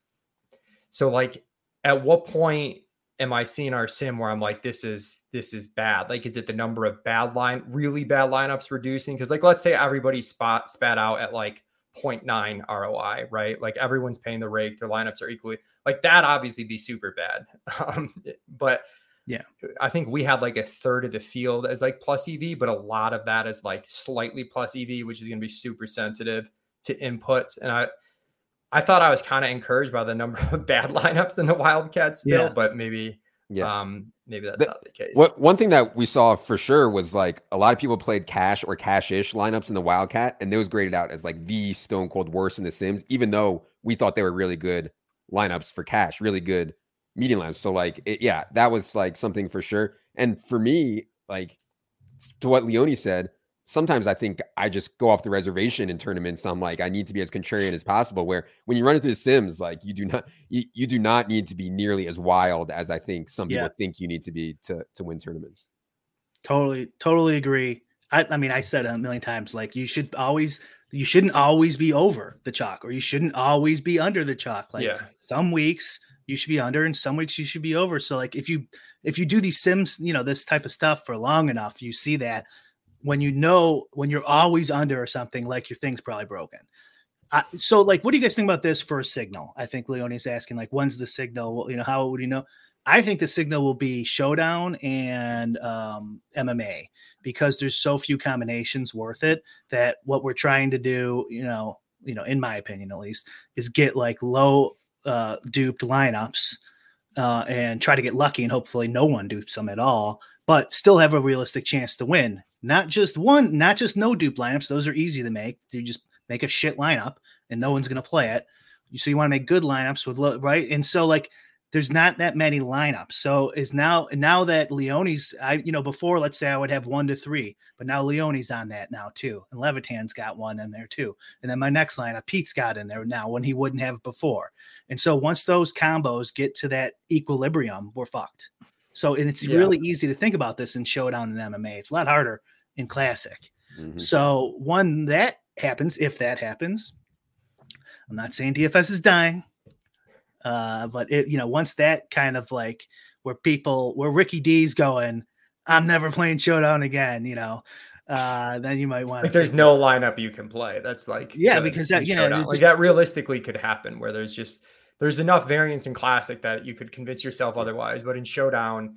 So like at what point am I seeing our sim where I'm like, this is bad? Like, is it the number of really bad lineups reducing? Cause like, let's say everybody spat out at like 0.9 ROI, right? Like everyone's paying the rake, their lineups are equally like that, obviously be super bad. But yeah, I think we had like a third of the field as like plus EV, but a lot of that is like slightly plus EV, which is going to be super sensitive to inputs. And I thought I was kind of encouraged by the number of bad lineups in the Wildcats still, but maybe that's not the case. One thing that we saw for sure was like a lot of people played cash or cash-ish lineups in the Wildcat, and those graded out as like the stone cold worst in the Sims, even though we thought they were really good lineups for cash, really good medium lineups. So like, that was like something for sure. And for me, like to what Leone said, sometimes I think I just go off the reservation in tournaments. I'm like, I need to be as contrarian as possible, where when you run it through the Sims, like you do not need to be nearly as wild as I think some people think you need to be to win tournaments. Totally agree. I mean, I said it a million times, like you shouldn't always be over the chalk, or you shouldn't always be under the chalk. Like some weeks you should be under and some weeks you should be over. So like if you do these sims, this type of stuff for long enough, you see that when you're always under or something, like your thing's probably broken. So like, what do you guys think about this for a signal? I think Leone's asking, like, when's the signal? How would you know? I think the signal will be Showdown and MMA, because there's so few combinations worth it, that what we're trying to do, in my opinion at least, is get like low duped lineups and try to get lucky, and hopefully no one dupes them at all, but still have a realistic chance to win. Not just no dupe lineups. Those are easy to make. You just make a shit lineup and no one's going to play it. So you want to make good lineups with right. And so like, there's not that many lineups. So is now that Leone's, before, let's say I would have 1 to 3, but now Leone's on that now too. And Levitan's got one in there too. And then my next lineup, Pete's got in there now when he wouldn't have before. And so once those combos get to that equilibrium, we're fucked. So, and it's really easy to think about this in Showdown and MMA. It's a lot harder in Classic. Mm-hmm. So when that happens, if that happens, I'm not saying DFS is dying. But once that kind of like where Ricky D's going, I'm never playing Showdown again, then you might want to. There's no lineup you can play. That's like, because that, like that realistically could happen where there's enough variance in Classic that you could convince yourself otherwise. But in Showdown,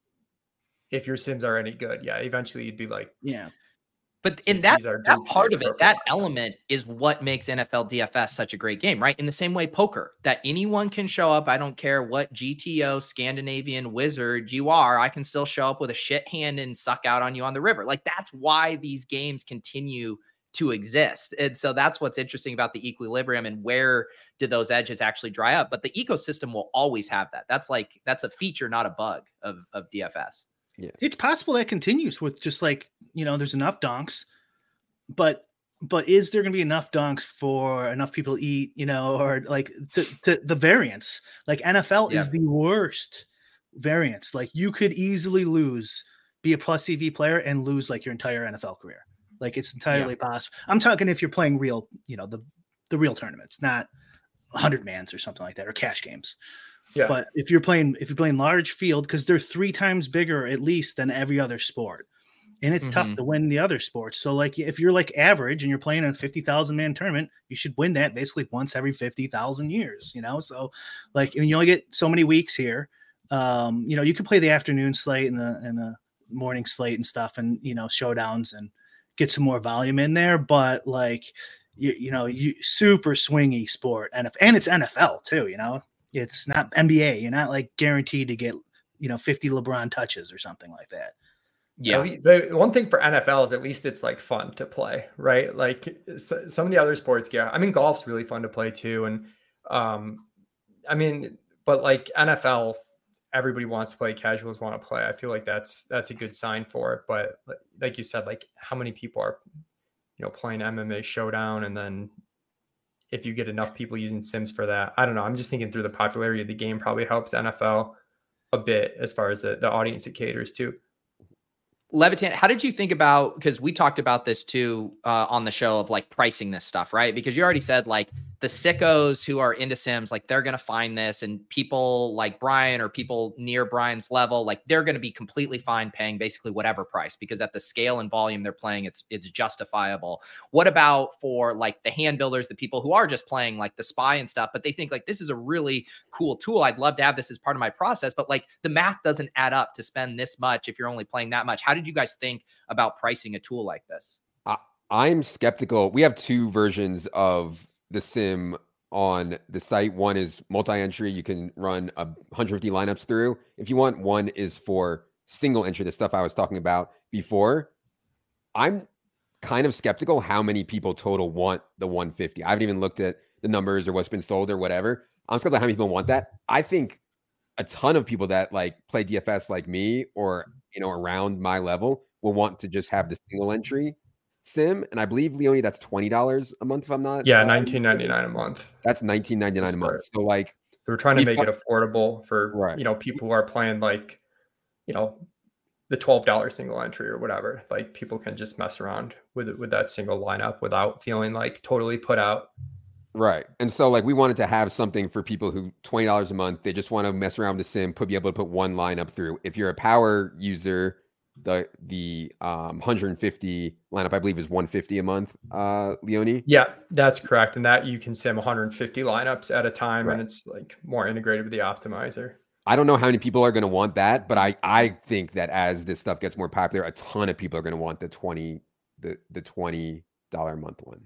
if your sims are any good, eventually you'd be like, But in that part of it, that element is what makes NFL DFS such a great game, right? In the same way, poker, that anyone can show up. I don't care what GTO, Scandinavian wizard you are. I can still show up with a shit hand and suck out on you on the river. Like, that's why these games continue to exist. And so that's what's interesting about the equilibrium and where did those edges actually dry up. But the ecosystem will always have that. That's a feature, not a bug of DFS. Yeah, it's possible that continues with just like, there's enough donks, but is there going to be enough donks for enough people to eat, or like to the variance? Like NFL is the worst variance. Like you could easily be a plus CV player and lose like your entire NFL career. Like it's entirely possible. I'm talking if you're playing real, the real tournaments, not 100-mans or something like that, or cash games. Yeah. But if you're playing large field, because they're 3 times bigger at least than every other sport, and it's tough to win the other sports. So like if you're like average and you're playing a 50,000 man tournament, you should win that basically once every 50,000 years. So like, and you only get so many weeks here. You can play the afternoon slate and the morning slate and stuff, and showdowns and get some more volume in there. But like you super swingy sport, and it's NFL too. It's not NBA. You're not like guaranteed to get, 50 LeBron touches or something like that. Yeah. The one thing for NFL is at least it's like fun to play, right? Like some of the other sports, golf's really fun to play too. And but like NFL, everybody wants to play, casuals want to play. I feel like that's a good sign for it. But like you said, like how many people are, playing MMA Showdown, and then if you get enough people using sims for that, I don't know. I'm just thinking through the popularity of the game probably helps NFL a bit as far as the audience it caters to. Levitan, how did you think about, because we talked about this too on the show, of like pricing this stuff, right? Because you already said like the sickos who are into sims, like they're going to find this, and people like Brian or people near Brian's level, like they're going to be completely fine paying basically whatever price, because at the scale and volume they're playing, it's justifiable. What about for like the hand builders, the people who are just playing like the spy and stuff, but they think like this is a really cool tool. I'd love to have this as part of my process, but like the math doesn't add up to spend this much if you're only playing that much. How did you guys think about pricing a tool like this? I'm skeptical. We have 2 versions of the sim on the site. One is multi-entry. You can run 150 lineups through. If you want, one is for single entry, the stuff I was talking about before. I'm kind of skeptical how many people total want the 150. I haven't even looked at the numbers or what's been sold or whatever. I'm skeptical how many people want that. I think a ton of people that like play DFS like me or, around my level will want to just have the single entry sim. And I believe, Leone, that's $20 a month if I'm not. Yeah, $19.99 a month. That's $19.99 a month. So like we're trying to make it affordable for people who are playing like, the the $12 single entry or whatever. Like people can just mess around with that single lineup without feeling like totally put out. Right. And so like we wanted to have something for people who $20 a month, they just want to mess around with the sim, be able to put one lineup through. If you're a power user, the 150 lineup, I believe, is 150 a month, Leone. Yeah, that's correct. And that you can sim 150 lineups at a time, right. And it's like more integrated with the optimizer. I don't know how many people are going to want that, but I think that as this stuff gets more popular, a ton of people are going to want the $20 a month one.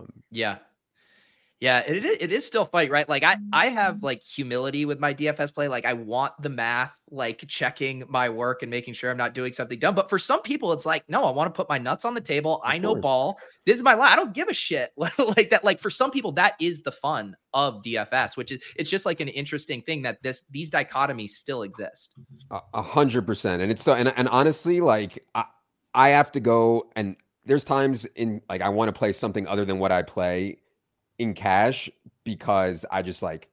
Yeah, it is still funny, right? Like I have like humility with my DFS play. Like I want the math, like checking my work and making sure I'm not doing something dumb. But for some people, it's like, no, I want to put my nuts on the table. I know ball. This is my life. I don't give a shit like that. Like for some people, that is the fun of DFS, which is, it's just like an interesting thing that these dichotomies still exist. 100%. And it's so, and honestly, like I have to go, and there's times in like, I want to play something other than what I play in cash because I just like,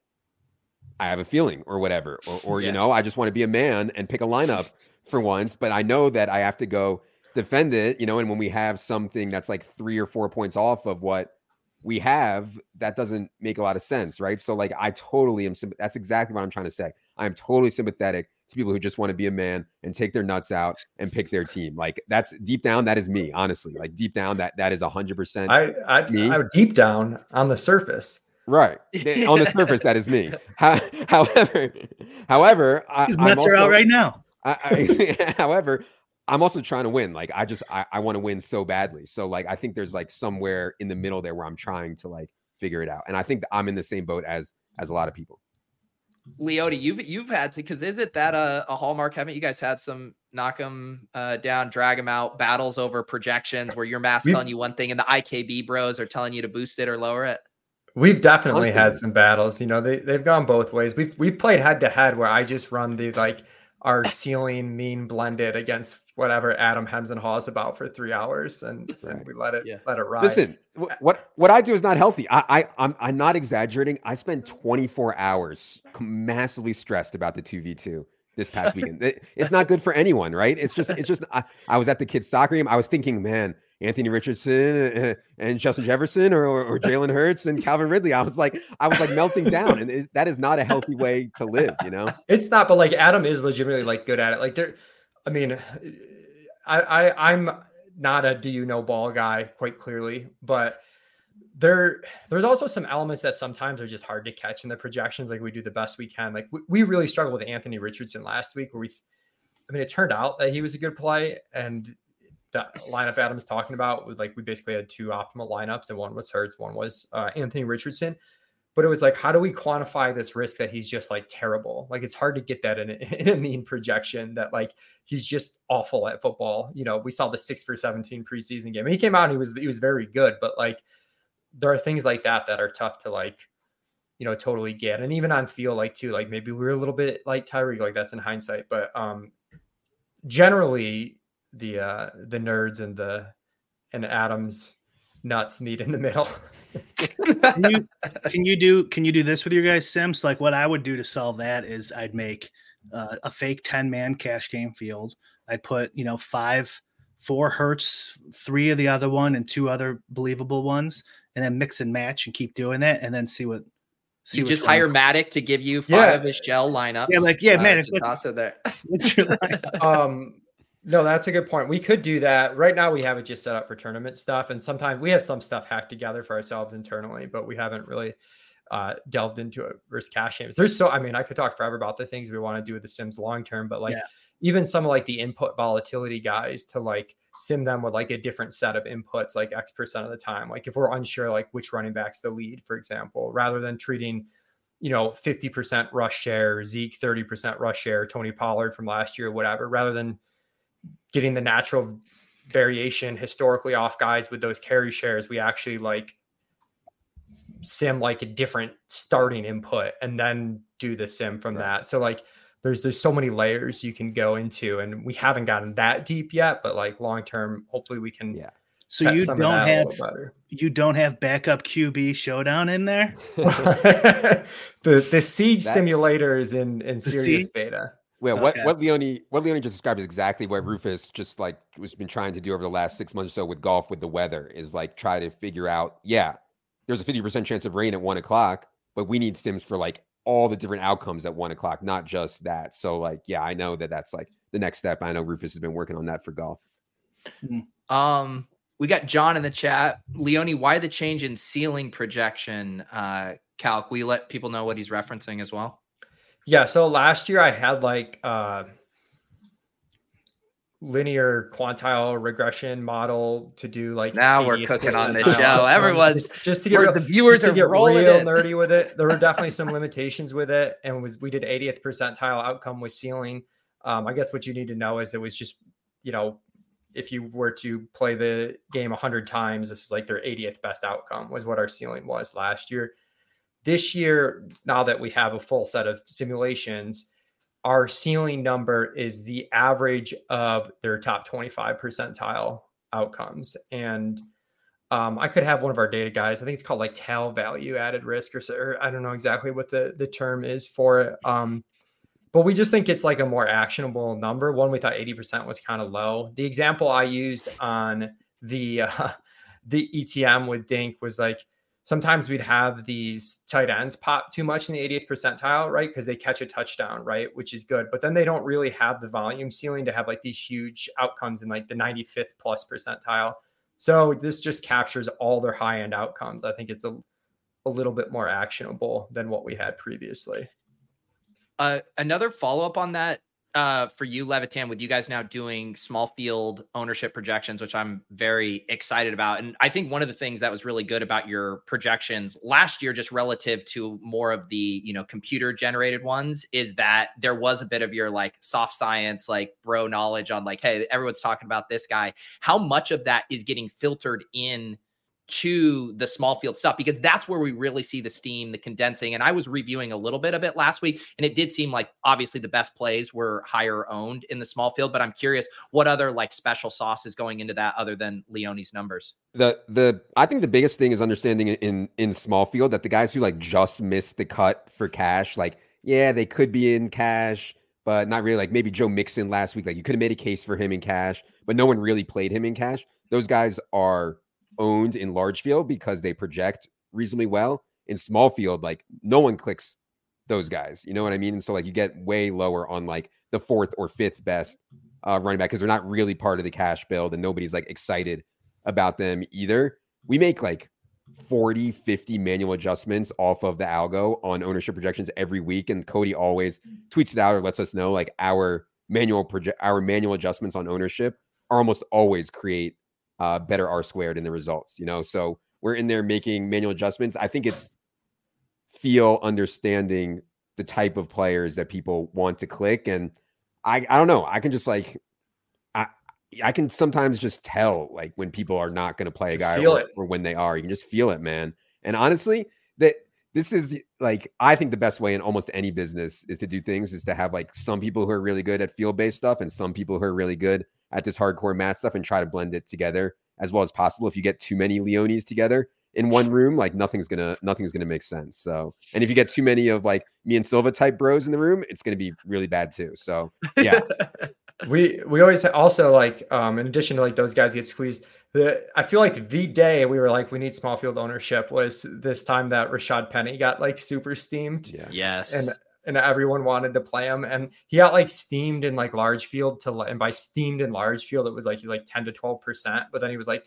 I have a feeling or whatever, or you know, I just want to be a man and pick a lineup for once, but I know that I have to go defend it, you know, and when we have something that's like 3 or 4 points off of what we have, that doesn't make a lot of sense, right? So like, I totally am, that's exactly what I'm trying to say. I'm totally sympathetic to people who just want to be a man and take their nuts out and pick their team. Like that's deep down, that is me, honestly. Like deep down, that is 100% me. I deep down on the surface. Right. On the surface, that is me. However, his nuts are out right now. However, I'm also trying to win. Like I want to win so badly. So like, I think there's like somewhere in the middle there where I'm trying to like figure it out. And I think I'm in the same boat as a lot of people. Leone, you've had to, because is it that a hallmark? Haven't you guys had some knock them down, drag them out battles over projections where your math's telling you one thing and the IKB bros are telling you to boost it or lower it? We've definitely had some battles. You know, they've gone both ways. We've played head to head where I just run the like our ceiling mean blended against whatever Adam hems and haws about for 3 hours, and we let it ride. Listen, what I do is not healthy. I'm not exaggerating. I spent 24 hours massively stressed about the 2v2 this past weekend. It's not good for anyone, right? It's just I was at the kids' soccer game. I was thinking, man, Anthony Richardson and Justin Jefferson or Jalen Hurts and Calvin Ridley. I was like melting down, and that is not a healthy way to live, you know? It's not, but like Adam is legitimately like good at it. Like I mean, I'm not a do you know ball guy quite clearly, but there's also some elements that sometimes are just hard to catch in the projections. Like we do the best we can. Like we really struggled with Anthony Richardson last week where it turned out that he was a good play, and that lineup Adam's talking about was like, we basically had 2 optimal lineups, and one was Hurts, one was Anthony Richardson. But it was like, how do we quantify this risk that he's just like terrible? Like, it's hard to get that in a mean projection that like, he's just awful at football. You know, we saw the 6 for 17 preseason game. He came out and he was very good, but like, there are things like that are tough to like, you know, totally get. And even on field, like too, like maybe we were a little bit like Tyreek, like that's in hindsight, but generally the nerds and Adam's nuts meet in the middle. Can you do this with your guys' sims? Like what I would do to solve that is I'd make a fake 10-man cash game field. I'd put 4 Hurts, 3 of the other one, and 2 other believable ones, and then mix and match and keep doing that, and then see what. You just hire Matic to give you 5 of his gel lineups. Yeah, Matic. Toss it there. What's your lineup? No, that's a good point. We could do that. Right now we have it just set up for tournament stuff. And sometimes we have some stuff hacked together for ourselves internally, but we haven't really delved into it versus cash games. I could talk forever about the things we want to do with the sims long-term, but even some of like the input volatility guys to like sim them with like a different set of inputs, like X% of the time. Like if we're unsure, like which running back's the lead, for example, rather than treating, 50% rush share, Zeke, 30% rush share, Tony Pollard from last year, whatever, rather than getting the natural variation historically off guys with those carry shares, we actually like sim like a different starting input and then do the sim from that. So like there's so many layers you can go into, and we haven't gotten that deep yet, but like long-term, hopefully we can. Yeah. So you don't have backup QB showdown in there? the siege simulator is in serious beta. Well, Okay. what Leone just described is exactly what Rufus just like was been trying to do over the last 6 months or so with golf with the weather, is like try to figure out, there's a 50% chance of rain at 1:00, but we need sims for like all the different outcomes at 1:00, not just that. So like, I know that's like the next step. I know Rufus has been working on that for golf. We got John in the chat. Leone, why the change in ceiling projection? Calc, will you let people know what he's referencing as well? Yeah. So last year I had like linear quantile regression model to do like. Now we're cooking on this show. Everyone's just to get the viewers are rolling real in. nerdy with it. There were definitely some limitations with it, and we did 80th percentile outcome with ceiling. I guess what you need to know is it was just, if you were to play the game 100 times, this is like their 80th best outcome was what our ceiling was last year. This year, now that we have a full set of simulations, our ceiling number is the average of their top 25 percentile outcomes. And I could have one of our data guys, I think it's called like tail value added risk, or I don't know exactly what the term is for it. But we just think it's like a more actionable number. One, we thought 80% was kind of low. The example I used on the ETM with Dink was like, sometimes we'd have these tight ends pop too much in the 80th percentile, right? Because they catch a touchdown, right? Which is good. But then they don't really have the volume ceiling to have like these huge outcomes in like the 95th plus percentile. So this just captures all their high-end outcomes. I think it's a little bit more actionable than what we had previously. Another follow-up on that for you, Levitan, with you guys now doing small field ownership projections, which I'm very excited about. And I think one of the things that was really good about your projections last year, just relative to more of the, computer generated ones, is that there was a bit of your like soft science, like bro knowledge on like, hey, everyone's talking about this guy. How much of that is getting filtered in to the small field stuff? Because that's where we really see the steam, the condensing. And I was reviewing a little bit of it last week, and it did seem like obviously the best plays were higher owned in the small field, but I'm curious what other like special sauce is going into that other than Leone's numbers. I think the biggest thing is understanding in small field that the guys who like just missed the cut for cash, like, they could be in cash, but not really. Like maybe Joe Mixon last week, like you could have made a case for him in cash, but no one really played him in cash. Those guys are owned in large field because they project reasonably well. In small field, like no one clicks those guys, you know what I mean? And so like you get way lower on like the 4th or 5th best running back because they're not really part of the cash build and nobody's like excited about them either. We make like 40, 50 manual adjustments off of the algo on ownership projections every week, and Cody always tweets it out or lets us know like our manual adjustments on ownership are almost always create better R squared in the results, so we're in there making manual adjustments. I think it's understanding the type of players that people want to click. And I don't know, I can just like, I can sometimes just tell like when people are not going to play a guy or when they are. You can just feel it, man. And honestly, that this is like, I think the best way in almost any business is to do things is to have like some people who are really good at field-based stuff and some people who are really good at this hardcore math stuff and try to blend it together as well as possible. If you get too many Leones together in one room, like nothing's gonna make sense. So, and if you get too many of like me and Silva type bros in the room, it's gonna be really bad too. So yeah. we always also like in addition to like those guys get squeezed, I feel like the day we were like, we need small field ownership was this time that Rashad Penny got like super steamed. Yeah. Yes. And everyone wanted to play him, and he got like steamed in like large field and by steamed in large field, it was like 10 to 12%, but then he was like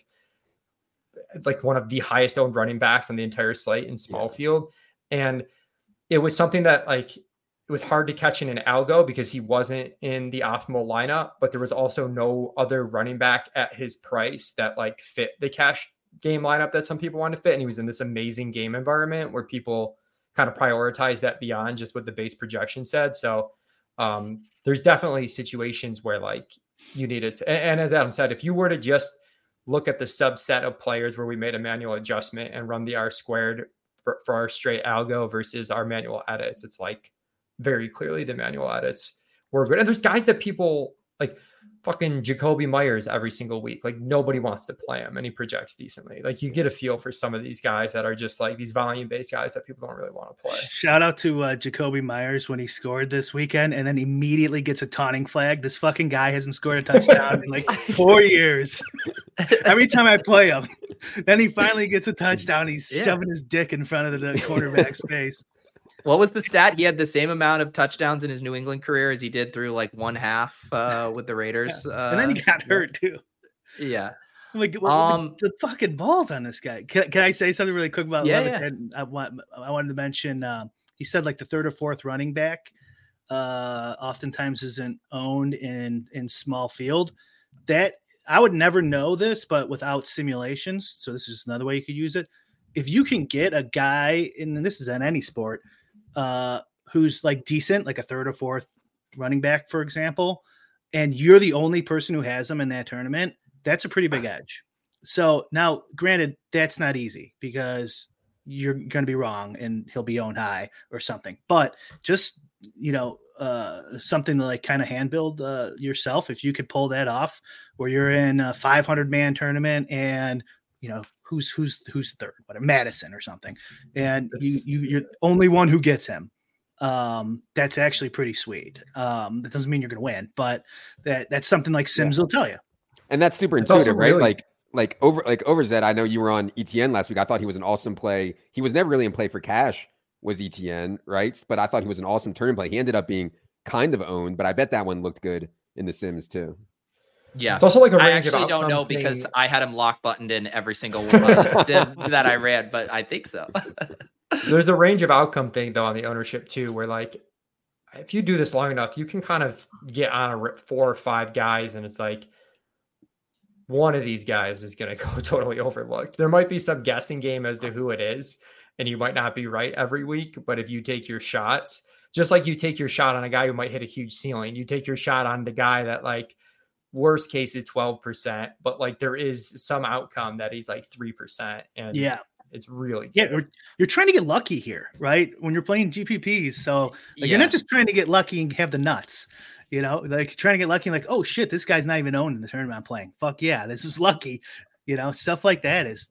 one of the highest owned running backs on the entire slate in small field. And it was something that like, it was hard to catch in an algo because he wasn't in the optimal lineup, but there was also no other running back at his price that like fit the cash game lineup that some people wanted to fit. And he was in this amazing game environment where people kind of prioritize that beyond just what the base projection said. So there's definitely situations where like you need it. And as Adam said, if you were to just look at the subset of players where we made a manual adjustment and run the R squared for our straight algo versus our manual edits, it's like very clearly the manual edits were good. And there's guys that people like, fucking Jacoby Myers every single week. Like nobody wants to play him and he projects decently. Like you get a feel for some of these guys that are just like these volume-based guys that people don't really want to play. Shout out to Jacoby Myers when he scored this weekend and then immediately gets a taunting flag. This fucking guy hasn't scored a touchdown in like 4 years. Every time I play him, then he finally gets a touchdown. He's shoving his dick in front of the cornerback's face. What was the stat? He had the same amount of touchdowns in his New England career as he did through like one half with the Raiders. Yeah. And then he got hurt too. Yeah. I'm like, the fucking balls on this guy. Can I say something really quick about Levitan? I wanted to mention, he said like the third or fourth running back oftentimes isn't owned in small field. That I would never know this, but without simulations. So this is another way you could use it. If you can get a guy, and this is in any sport, who's like decent, like a third or fourth running back, for example, and you're the only person who has them in that tournament, that's a pretty big edge. So now, granted, that's not easy because you're going to be wrong and he'll be owned high or something. But just, something to like kind of hand build yourself. If you could pull that off where you're in a 500-man tournament and, who's third, whatever, Madison or something. And you're the only one who gets him. That's actually pretty sweet. That doesn't mean you're going to win, but that's something like Sims will tell you. And that's super intuitive, right? Really... Like Overzet, I know you were on ETN last week. I thought he was an awesome play. He was never really in play for cash, was ETN, right? But I thought he was an awesome turn play. He ended up being kind of owned, but I bet that one looked good in the Sims too. Yeah, it's also like a range. I actually don't know because I had him lock buttoned in every single one that I ran, but I think so. There's a range of outcome thing though on the ownership too, where like if you do this long enough, you can kind of get on 4 or 5 guys, and it's like one of these guys is going to go totally overlooked. There might be some guessing game as to who it is, and you might not be right every week. But if you take your shots, just like you take your shot on a guy who might hit a huge ceiling, you take your shot on the guy that like worst case is 12%, but like there is some outcome that he's like 3%. And it's really good. Yeah, you're trying to get lucky here, right? When you're playing GPPs. So like, you're not just trying to get lucky and have the nuts, like trying to get lucky and like, oh shit, this guy's not even owned in the tournament I'm playing. Fuck yeah, this is lucky. Stuff like that is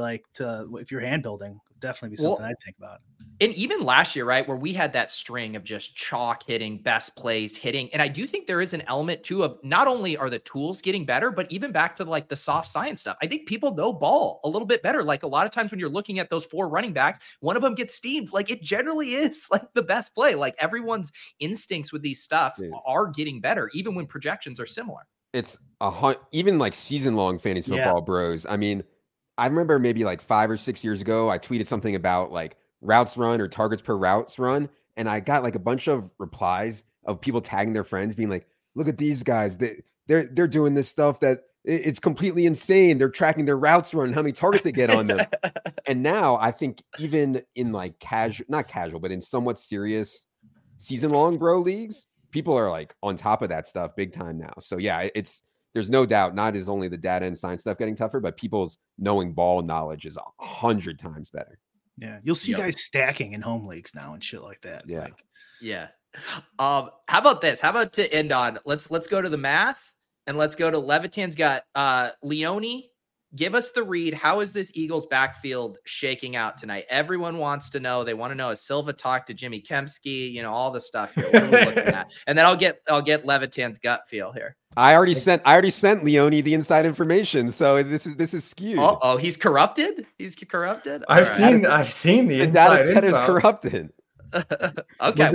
if you're hand building, definitely be something I'd think about. And even last year, right, where we had that string of just chalk hitting, best plays hitting. And I do think there is an element too of not only are the tools getting better, but even back to like the soft science stuff. I think people know ball a little bit better. Like a lot of times when you're looking at those 4 running backs, one of them gets steamed. Like it generally is like the best play. Like everyone's instincts with these stuff are getting better, even when projections are similar. It's even like season-long fantasy football bros. I mean, I remember maybe like 5 or 6 years ago, I tweeted something about like routes run or targets per routes run. And I got like a bunch of replies of people tagging their friends being like, look at these guys. They're doing this stuff that it's completely insane. They're tracking their routes run, how many targets they get on them. And now I think even in like not casual, but in somewhat serious season-long bro leagues, people are like on top of that stuff big time now. So yeah, there's no doubt not is only the data and science stuff getting tougher, but people's knowing ball knowledge is 100 times better. Yeah. You'll see guys stacking in home leagues now and shit like that. Yeah. How about this? How about to end on, let's go to the math and let's go to Levitan's got Leone. Give us the read. How is this Eagles backfield shaking out tonight? Everyone wants to know. They want to know, has Silva talked to Jimmy Kempski? All the stuff here. What are we looking at? And then I'll get Levitan's gut feel here. I already sent Leone the inside information. So this is skewed. Oh, he's corrupted? He's corrupted? I've seen the inside info. Is corrupted. Okay.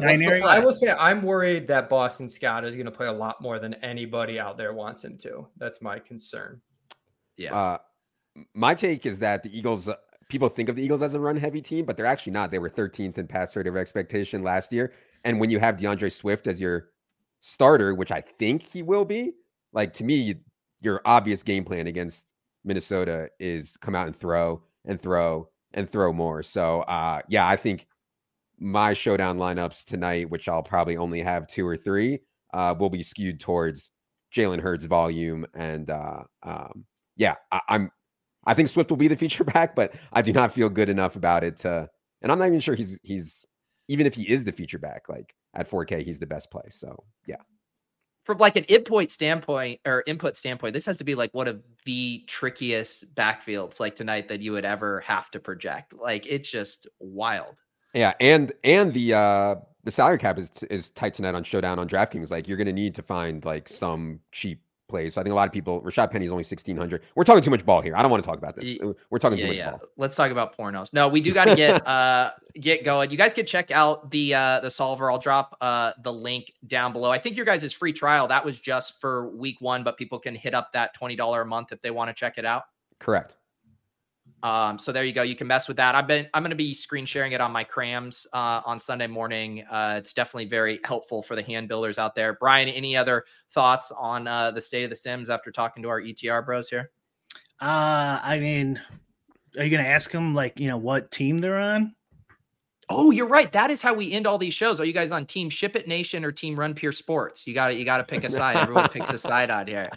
I will say I'm worried that Boston Scott is going to play a lot more than anybody out there wants him to. That's my concern. Yeah. My take is that the Eagles, people think of the Eagles as a run-heavy team, but they're actually not. They were 13th in pass rate over expectation last year. And when you have DeAndre Swift as your starter, which I think he will be, like to me, your obvious game plan against Minnesota is come out and throw and throw and throw more. So, I think my showdown lineups tonight, which I'll probably only have 2 or 3, will be skewed towards Jalen Hurts volume and I think Swift will be the feature back, but I do not feel good enough about it and I'm not even sure he's even if he is the feature back, like at 4K, he's the best play. So yeah. from like an input standpoint, this has to be like one of the trickiest backfields like tonight that you would ever have to project. Like it's just wild. Yeah, and the salary cap is tight tonight on Showdown on DraftKings. Like you're going to need to find like some cheap plays. So I think a lot of people, Rashad Penny's only 1,600. We're talking too much ball here. I don't want to talk about this. We're talking too much ball. Let's talk about pornos. No, we do got to get going. You guys can check out the solver. I'll drop the link down below. I think your guys' free trial, that was just for week 1, but people can hit up that $20 a month if they want to check it out. Correct. So there you go. You can mess with that. I'm going to be screen sharing it on my crams on Sunday morning. It's definitely very helpful for the hand builders out there. Brian, any other thoughts on the state of the Sims after talking to our ETR bros here? I mean, are you going to ask them like, what team they're on? Oh, you're right. That is how we end all these shows. Are you guys on Team Ship It Nation or Team Run Pure Sports? You got to pick a side. Everyone picks a side out here.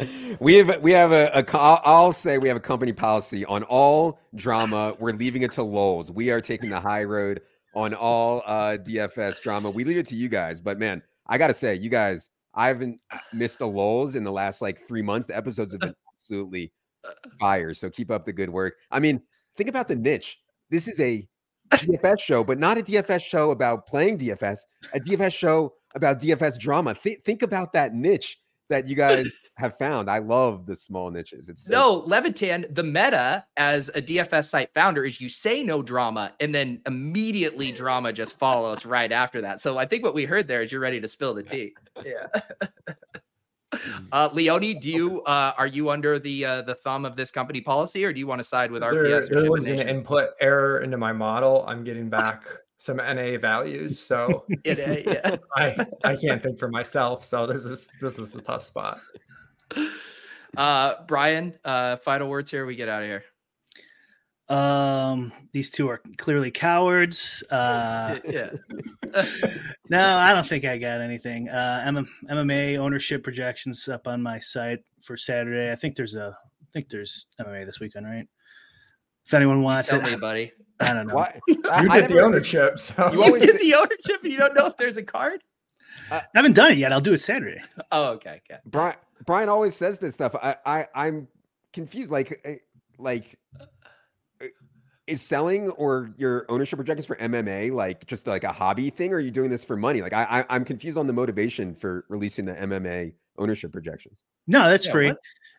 I'll say we have a company policy on all drama. We're leaving it to Lols. We are taking the high road on all DFS drama. We leave it to you guys. But man, I got to say, you guys, I haven't missed the Lols in the last like 3 months. The episodes have been absolutely fire. So keep up the good work. I mean, think about the niche. This is a DFS show, but not a DFS show about playing DFS, a DFS show about DFS drama. Think about that niche that you guys have found. I love the small niches. Levitan, the meta as a DFS site founder is you say no drama and then immediately drama just follows right after that. So I think what we heard there is you're ready to spill the tea. Yeah. Leone, are you under the thumb of this company policy, or do you want to side with RPS? There was an input error into my model. I'm getting back some NA values, so yeah. I can't think for myself. So this is a tough spot. Brian, final words here. We get out of here. These two are clearly cowards. Yeah. No, I don't think I got anything. MMA ownership projections up on my site for Saturday. I think there's MMA this weekend, right? If anyone wants Tell me, buddy. I don't know. Why? You get the ownership, so you always get the ownership, and you don't know if there's a card. I haven't done it yet. I'll do it Saturday. Oh, okay. Brian always says this stuff. I'm confused. Like. Is selling or your ownership projections for MMA like just like a hobby thing, or are you doing this for money? Like I'm confused on the motivation for releasing the MMA ownership projections. No, that's free.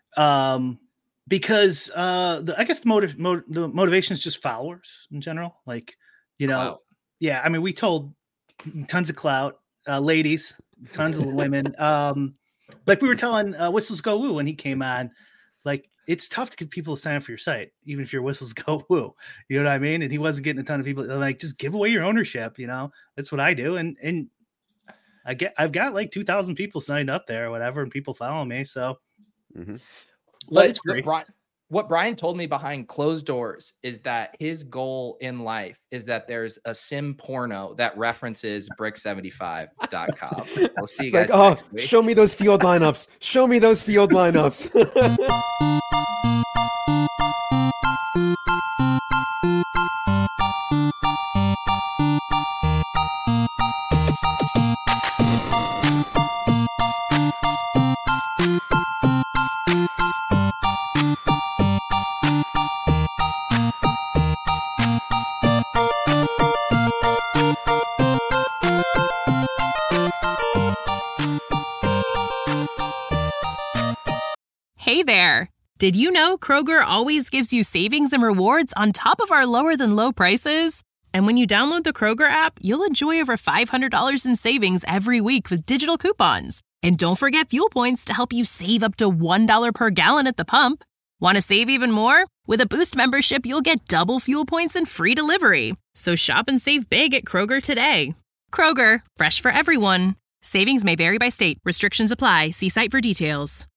Because I guess the motivation is just followers in general. Like, Clout. Yeah. I mean, we told tons of clout, ladies, tons of women. Like we were telling Whistles Go Woo when he came on, like, it's tough to get people to sign up for your site, even if your Whistles Go Woo. You know what I mean? And he wasn't getting a ton of people. Like, just give away your ownership. That's what I do. And I've got like 2,000 people signed up there or whatever, and people follow me. So, but it's free. What Brian told me behind closed doors is that his goal in life is that there's a sim porno that references brick75.com. We'll see you guys next week. Show me those field lineups. Show me those field lineups. Hey there! Did you know Kroger always gives you savings and rewards on top of our lower than low prices? And when you download the Kroger app, you'll enjoy over $500 in savings every week with digital coupons. And don't forget fuel points to help you save up to $1 per gallon at the pump. Want to save even more? With a Boost membership, you'll get double fuel points and free delivery. So shop and save big at Kroger today. Kroger, fresh for everyone. Savings may vary by state. Restrictions apply. See site for details.